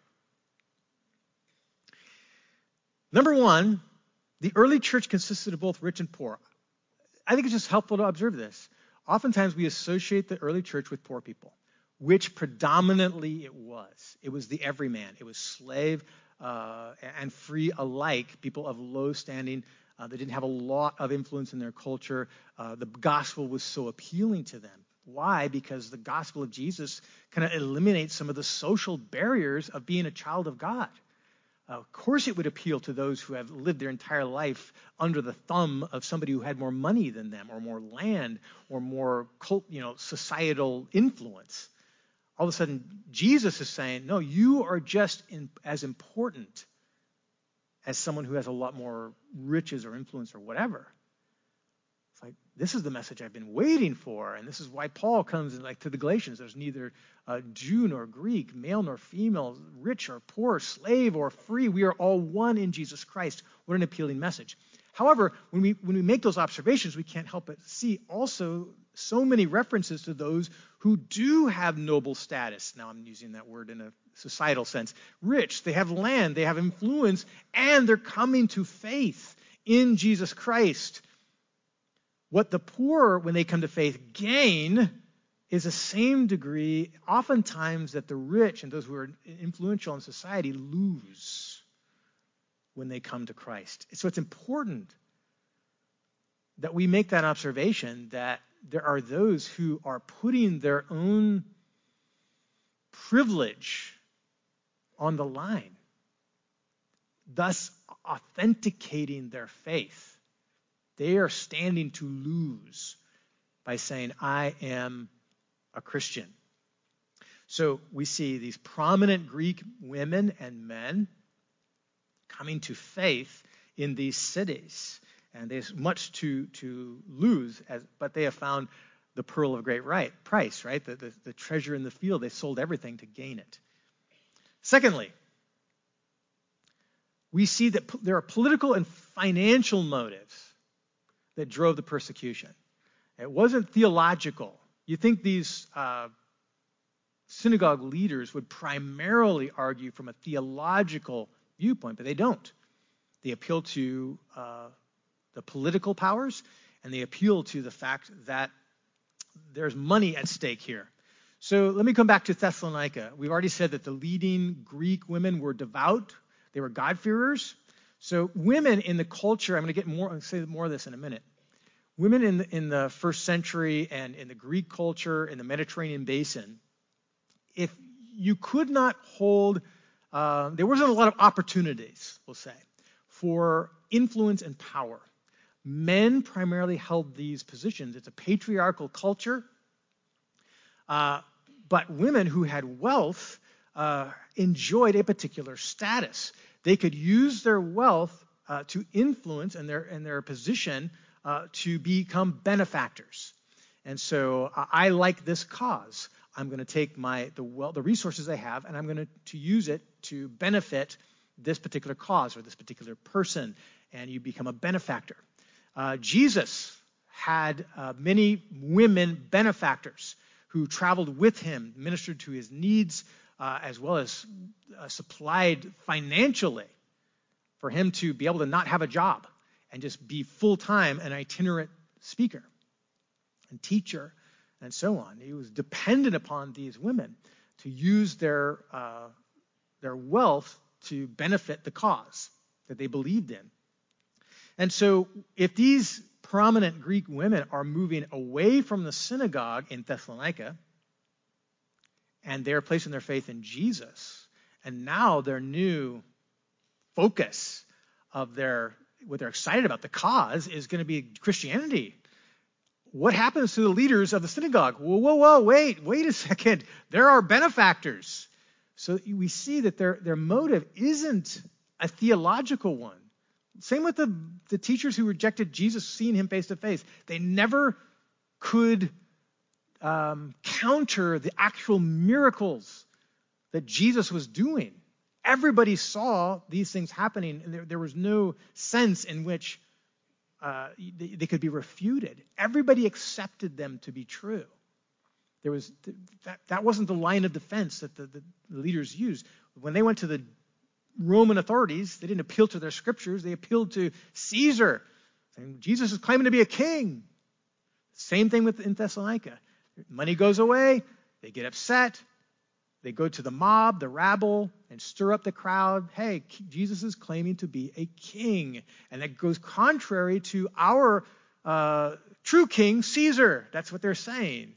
Number one, the early church consisted of both rich and poor. I think it's just helpful to observe this. Oftentimes we associate the early church with poor people, which predominantly it was. It was the everyman. It was slave Uh, and free alike, people of low standing. Uh, they didn't have a lot of influence in their culture. Uh, the gospel was so appealing to them. Why? Because the gospel of Jesus kind of eliminates some of the social barriers of being a child of God. Uh, of course, it would appeal to those who have lived their entire life under the thumb of somebody who had more money than them, or more land, or more cult, you know, societal influence. All of a sudden, Jesus is saying, no, you are just in, as important as someone who has a lot more riches or influence or whatever. It's like, this is the message I've been waiting for. And this is why Paul comes in, like to the Galatians. There's neither uh, Jew nor Greek, male nor female, rich or poor, slave or free. We are all one in Jesus Christ. What an appealing message. However, when we when we make those observations, we can't help but see also so many references to those who do have noble status. Now I'm using that word in a societal sense. Rich, they have land, they have influence, and they're coming to faith in Jesus Christ. What the poor, when they come to faith, gain is the same degree, oftentimes, that the rich and those who are influential in society lose when they come to Christ. So it's important that we make that observation that there are those who are putting their own privilege on the line, thus authenticating their faith. They are standing to lose by saying, I am a Christian. So we see these prominent Greek women and men coming to faith in these cities. And there's much to, to lose, as, but they have found the pearl of great right, price, right? The, the, the treasure in the field. They sold everything to gain it. Secondly, we see that po- there are political and financial motives that drove the persecution. It wasn't theological. You think these uh, synagogue leaders would primarily argue from a theological viewpoint, but they don't. They appeal to uh, the political powers, and they appeal to the fact that there's money at stake here. So let me come back to Thessalonica. We've already said that the leading Greek women were devout. They were God-fearers. So women in the culture, I'm going to get more, I'll say more of this in a minute. Women in the, in the first century and in the Greek culture, in the Mediterranean basin, if you could not hold, uh, there wasn't a lot of opportunities, we'll say, for influence and power. Men primarily held these positions. It's a patriarchal culture. Uh, but women who had wealth uh, enjoyed a particular status. They could use their wealth uh, to influence and their and their position uh, to become benefactors. And so uh, I like this cause. I'm going to take my the well the resources I have, and I'm going to, to use it to benefit this particular cause or this particular person, and you become a benefactor. Uh, Jesus had uh, many women benefactors who traveled with him, ministered to his needs, uh, as well as uh, supplied financially for him to be able to not have a job and just be full-time an itinerant speaker and teacher and so on. He was dependent upon these women to use their uh, their wealth to benefit the cause that they believed in. And so if these prominent Greek women are moving away from the synagogue in Thessalonica, and they're placing their faith in Jesus, and now their new focus of their, what they're excited about, the cause, is going to be Christianity. What happens to the leaders of the synagogue? Whoa, whoa, whoa, wait, wait a second. There are benefactors. So we see that their, their motive isn't a theological one. Same with the, the teachers who rejected Jesus, seeing him face to face. They never could um, counter the actual miracles that Jesus was doing. Everybody saw these things happening, and there, there was no sense in which uh, they, they could be refuted. Everybody accepted them to be true. There was that, that wasn't the line of defense that the, the leaders used. When they went to the Roman authorities, they didn't appeal to their scriptures. They appealed to Caesar, saying Jesus is claiming to be a king. Same thing with in Thessalonica. Money goes away. They get upset. They go to the mob, the rabble, and stir up the crowd. Hey, Jesus is claiming to be a king. And that goes contrary to our uh, true king, Caesar. That's what they're saying.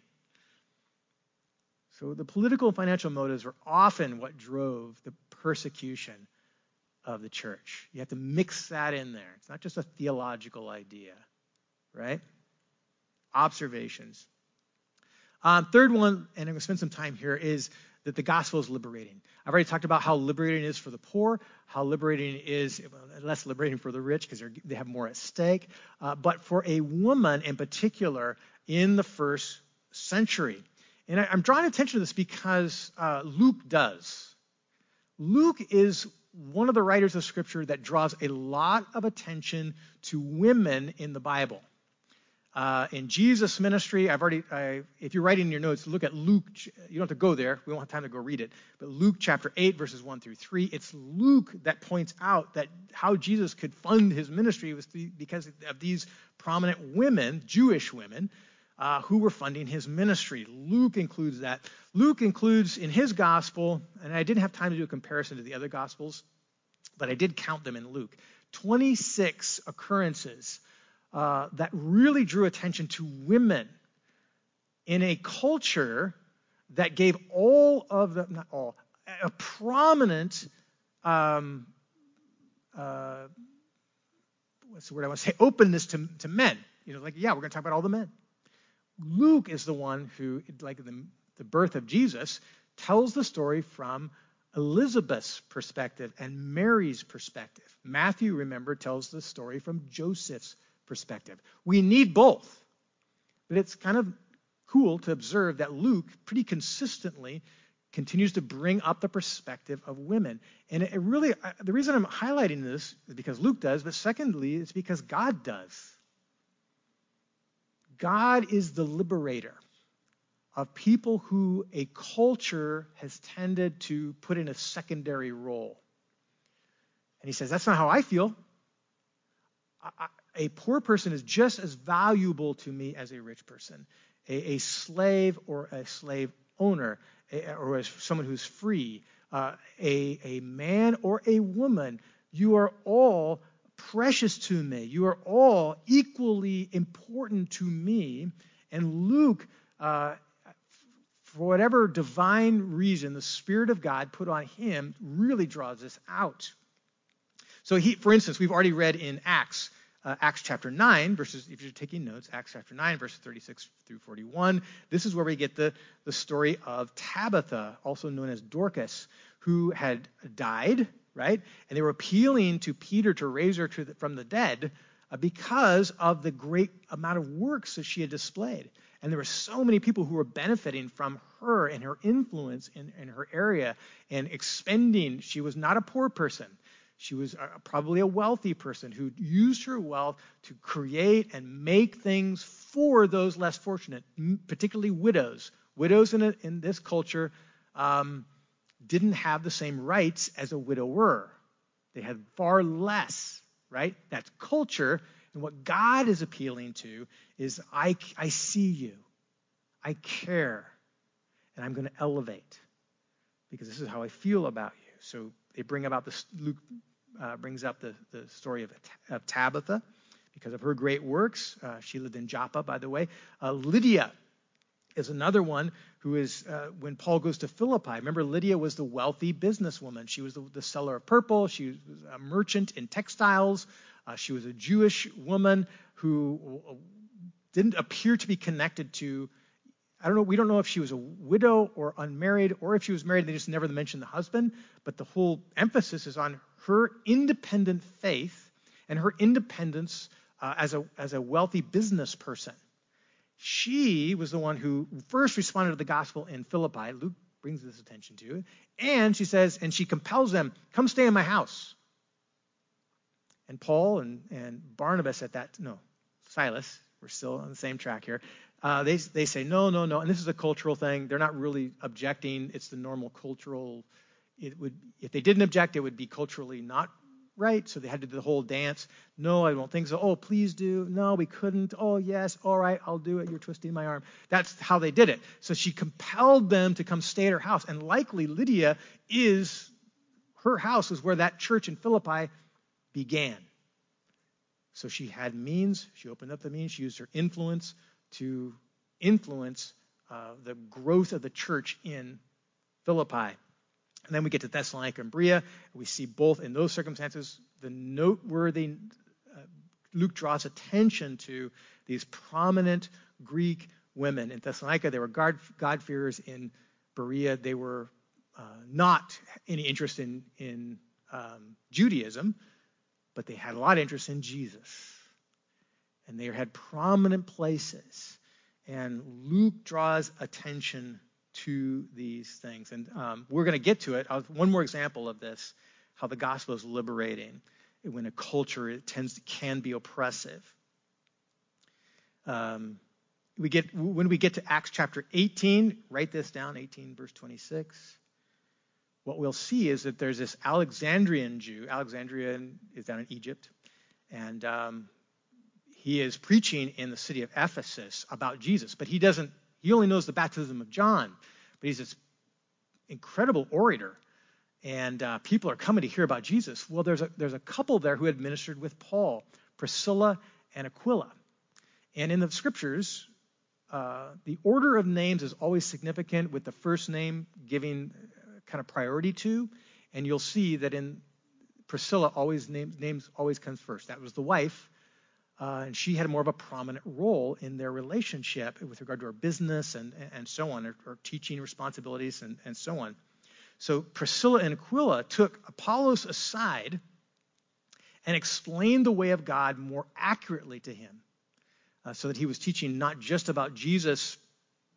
So the political and financial motives are often what drove the persecution of the church. You have to mix that in there. It's not just a theological idea, right? Observations. Um, third one, and I'm going to spend some time here, is that the gospel is liberating. I've already talked about how liberating it is for the poor, how liberating it is, well, less liberating for the rich because they have more at stake, uh, but for a woman in particular in the first century. And I, I'm drawing attention to this because uh, Luke does. Luke is one of the writers of Scripture that draws a lot of attention to women in the Bible. Uh, in Jesus' ministry, I've already, I, if you're writing in your notes, look at Luke. You don't have to go there. We don't have time to go read it. But Luke chapter eight, verses one through three, it's Luke that points out that how Jesus could fund his ministry was because of these prominent women, Jewish women, uh, who were funding his ministry. Luke includes that. Luke includes in his gospel, and I didn't have time to do a comparison to the other gospels, but I did count them in Luke, twenty-six occurrences Uh, that really drew attention to women in a culture that gave all of the, not all, a prominent, um, uh, what's the word I want to say, openness to, to men. You know, like, yeah, we're going to talk about all the men. Luke is the one who, like the, the birth of Jesus, tells the story from Elizabeth's perspective and Mary's perspective. Matthew, remember, tells the story from Joseph's perspective. We need both, but it's kind of cool to observe that Luke pretty consistently continues to bring up the perspective of women. And it really, the reason I'm highlighting this is because Luke does, but secondly, it's because God does. God is the liberator of people who a culture has tended to put in a secondary role. And he says, that's not how I feel. I, a poor person is just as valuable to me as a rich person. A, a slave or a slave owner, a, or as someone who's free, uh, a, a man or a woman, you are all precious to me. You are all equally important to me. And Luke, uh, for whatever divine reason the Spirit of God put on him, really draws this out. So he, for instance, we've already read in Acts, uh, Acts chapter nine, verses, if you're taking notes, Acts chapter nine, verses thirty-six through forty-one. This is where we get the, the story of Tabitha, also known as Dorcas, who had died, right? And they were appealing to Peter to raise her to the, from the dead uh, because of the great amount of works that she had displayed. And there were so many people who were benefiting from her and her influence in, in her area and expending. She was not a poor person. She was uh, probably a wealthy person who used her wealth to create and make things for those less fortunate, particularly widows. Widows in, a, in this culture um, didn't have the same rights as a widower. They had far less, right? That's culture. And what God is appealing to is, I, I see you. I care. And I'm going to elevate because this is how I feel about you. So they bring about this, Luke uh, brings up the, the story of, of Tabitha because of her great works. Uh, she lived in Joppa, by the way. Uh, Lydia is another one who is, uh, when Paul goes to Philippi, remember Lydia was the wealthy businesswoman. She was the, the seller of purple. She was a merchant in textiles. Uh, she was a Jewish woman who didn't appear to be connected to, I don't know, we don't know if she was a widow or unmarried, or if she was married, they just never mentioned the husband, but the whole emphasis is on her independent faith and her independence uh, as a as a wealthy business person. She was the one who first responded to the gospel in Philippi. Luke brings this attention to it. And she says, and she compels them, come stay in my house. And Paul and, and Barnabas at that, no, Silas, we're still on the same track here. Uh, they, they say, no, no, no. And this is a cultural thing. They're not really objecting. It's the normal cultural, it would, if they didn't object, it would be culturally not right. So they had to do the whole dance. No, I don't think so. Oh, please do. No, we couldn't. Oh, yes. All right, I'll do it. You're twisting my arm. That's how they did it. So she compelled them to come stay at her house. And likely Lydia is, her house was where that church in Philippi began. So she had means. She opened up the means. She used her influence to influence uh, the growth of the church in Philippi. And then we get to Thessalonica and Berea. We see both in those circumstances the noteworthy, uh, Luke draws attention to these prominent Greek women. In Thessalonica, they were God, God-fearers. In Berea, they were uh, not any interest in, in um, Judaism, but they had a lot of interest in Jesus. And they had prominent places. And Luke draws attention to these things. And um, we're going to get to it. I'll, one more example of this, how the gospel is liberating when a culture it tends to, can be oppressive. Um, we get when we get to Acts chapter eighteen, write this down, eighteen verse twenty-six. What we'll see is that there's this Alexandrian Jew. Alexandria is down in Egypt. And um, he is preaching in the city of Ephesus about Jesus. But he doesn't, he only knows the baptism of John. But he's this incredible orator. And uh, people are coming to hear about Jesus. Well, there's a, there's a couple there who had ministered with Paul, Priscilla and Aquila. And in the scriptures, uh, the order of names is always significant, with the first name giving kind of priority to. And you'll see that in Priscilla, always names, names always comes first. That was the wife. Uh, and she had more of a prominent role in their relationship with regard to her business and, and so on, her, her teaching responsibilities and, and so on. So Priscilla and Aquila took Apollos aside and explained the way of God more accurately to him, uh, so that he was teaching not just about Jesus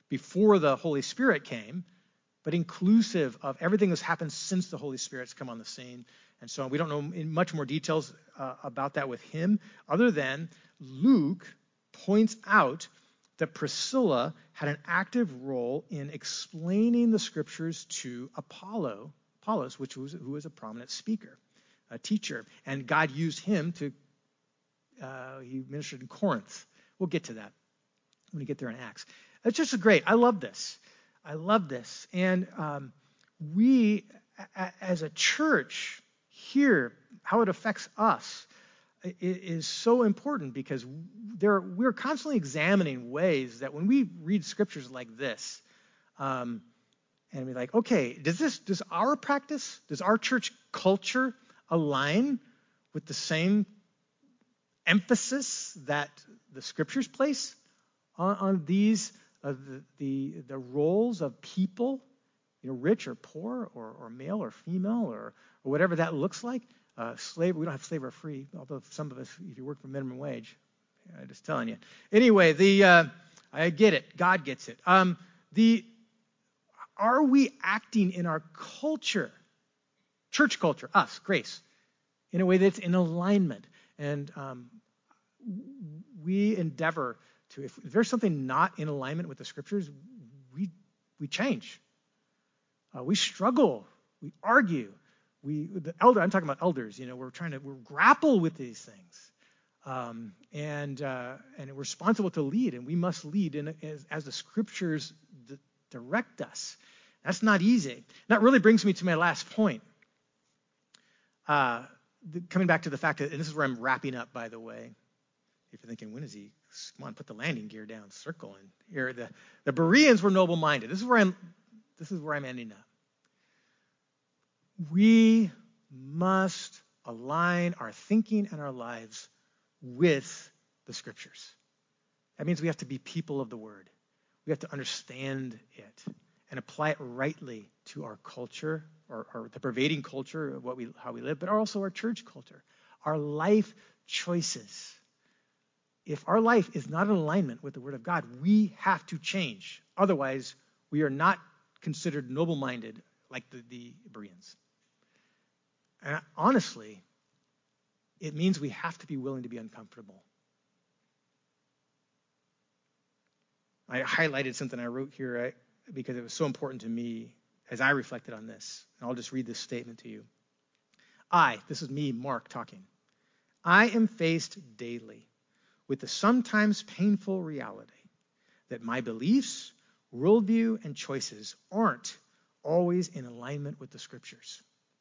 before the Holy Spirit came, but inclusive of everything that's happened since the Holy Spirit's come on the scene. And so we don't know in much more details uh, about that with him, other than Luke points out that Priscilla had an active role in explaining the scriptures to Apollo, Apollos, which was who was a prominent speaker, a teacher, and God used him to. Uh, he ministered in Corinth. We'll get to that when we get there in Acts. It's just great. I love this. I love this, and um, we, a, as a church, here how it affects us is so important, because there we're constantly examining ways that when we read scriptures like this, um, and we're like, okay, does this does our practice, does our church culture align with the same emphasis that the scriptures place on, on these uh, the, the the roles of people, you know, rich or poor, or, or male or female, or or whatever that looks like. Uh, slave, we don't have slave or free, although some of us, if you work for minimum wage, I'm just telling you. Anyway, the uh, I get it. God gets it. Um, the are we acting in our culture, church culture, us, Grace, in a way that's in alignment? And um, we endeavor to, if there's something not in alignment with the scriptures, we we change. Uh, we struggle. We argue. We, the elder, I'm talking about elders, you know, we're trying to, we're grapple with these things. Um, and, uh, and we're responsible to lead, and we must lead in, as, as the scriptures d- direct us. That's not easy. That really brings me to my last point. Uh, the, coming back to the fact that, and this is where I'm wrapping up, by the way. If you're thinking, when is he, come on, put the landing gear down, circle. And here, the, the Bereans were noble-minded. This is where I'm, this is where I'm ending up. We must align our thinking and our lives with the scriptures. That means we have to be people of the word. We have to understand it and apply it rightly to our culture, or, or the pervading culture of what we, how we live, but also our church culture, our life choices. If our life is not in alignment with the word of God, we have to change. Otherwise, we are not considered noble-minded like the, the Bereans. And honestly, it means we have to be willing to be uncomfortable. I highlighted something I wrote here I, because it was so important to me as I reflected on this. And I'll just read this statement to you. I, this is me, Mark, talking. I am faced daily with the sometimes painful reality that my beliefs, worldview, and choices aren't always in alignment with the scriptures.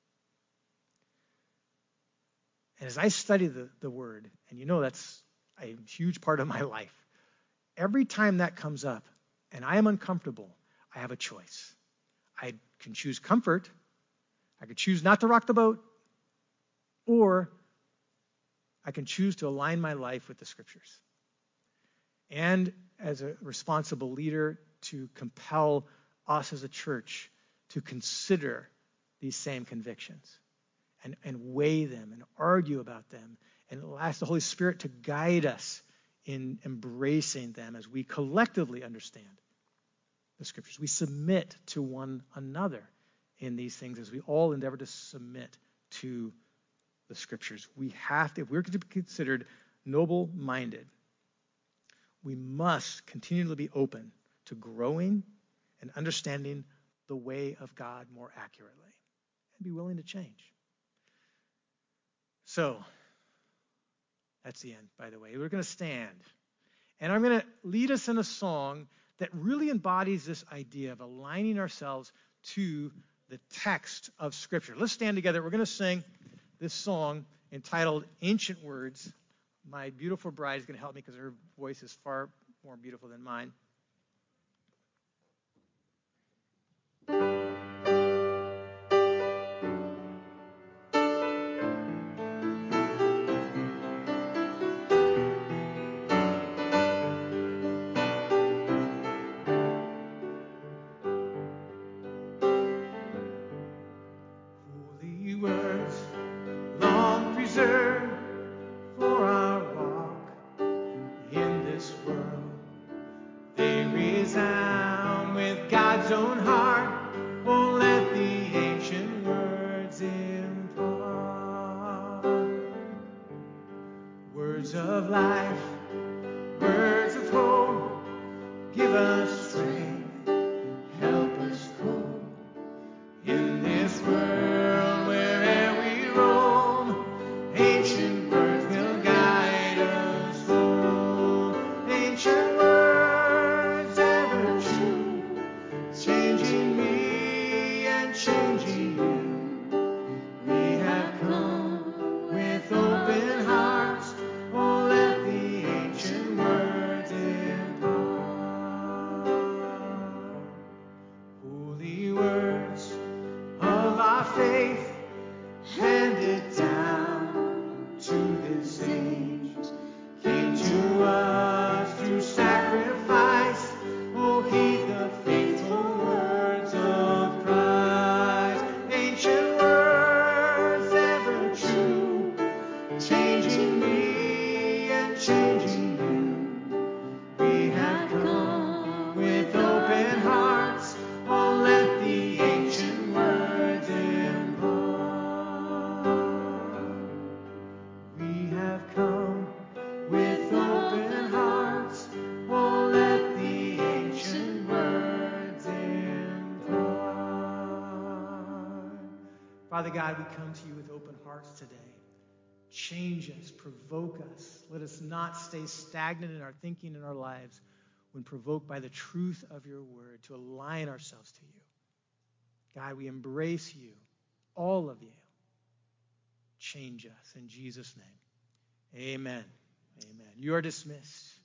And as I study the, the word, and you know that's a huge part of my life, every time that comes up and I am uncomfortable, I have a choice. I can choose comfort, I could choose not to rock the boat, or I can choose to align my life with the scriptures. And as a responsible leader, to compel us as a church to consider these same convictions. And, and weigh them and argue about them and ask the Holy Spirit to guide us in embracing them as we collectively understand the scriptures. We submit to one another in these things as we all endeavor to submit to the scriptures. We have to, if we're to be considered noble-minded, we must continually be open to growing and understanding the way of God more accurately and be willing to change. So, that's the end, by the way. We're going to stand. And I'm going to lead us in a song that really embodies this idea of aligning ourselves to the text of Scripture. Let's stand together. We're going to sing this song entitled Ancient Words. My beautiful bride is going to help me because her voice is far more beautiful than mine. God's own heart. Oh, let the ancient words impart. Words of life, words of hope, give us strength, help us cope in this world where'er we roam. Ancient words will guide us home. Ancient words ever true, changing me and changing you. We have come with open hearts. Oh, let the ancient words impart. Holy words of our faith, handed down to this age, came to us through sacrifice. Oh, heed the faithful words of Christ. Ancient words ever true, changing me and changing you. We have come with open hearts. Oh, let the ancient words impart. We have come with open hearts. Oh, let the ancient words impart. Father God, we come to you with open hearts today. Change us, provoke us. Let us not stay stagnant in our thinking and our lives when provoked by the truth of your word, to align ourselves to you. God, we embrace you, all of you. Change us in Jesus' name. Amen. Amen. You are dismissed.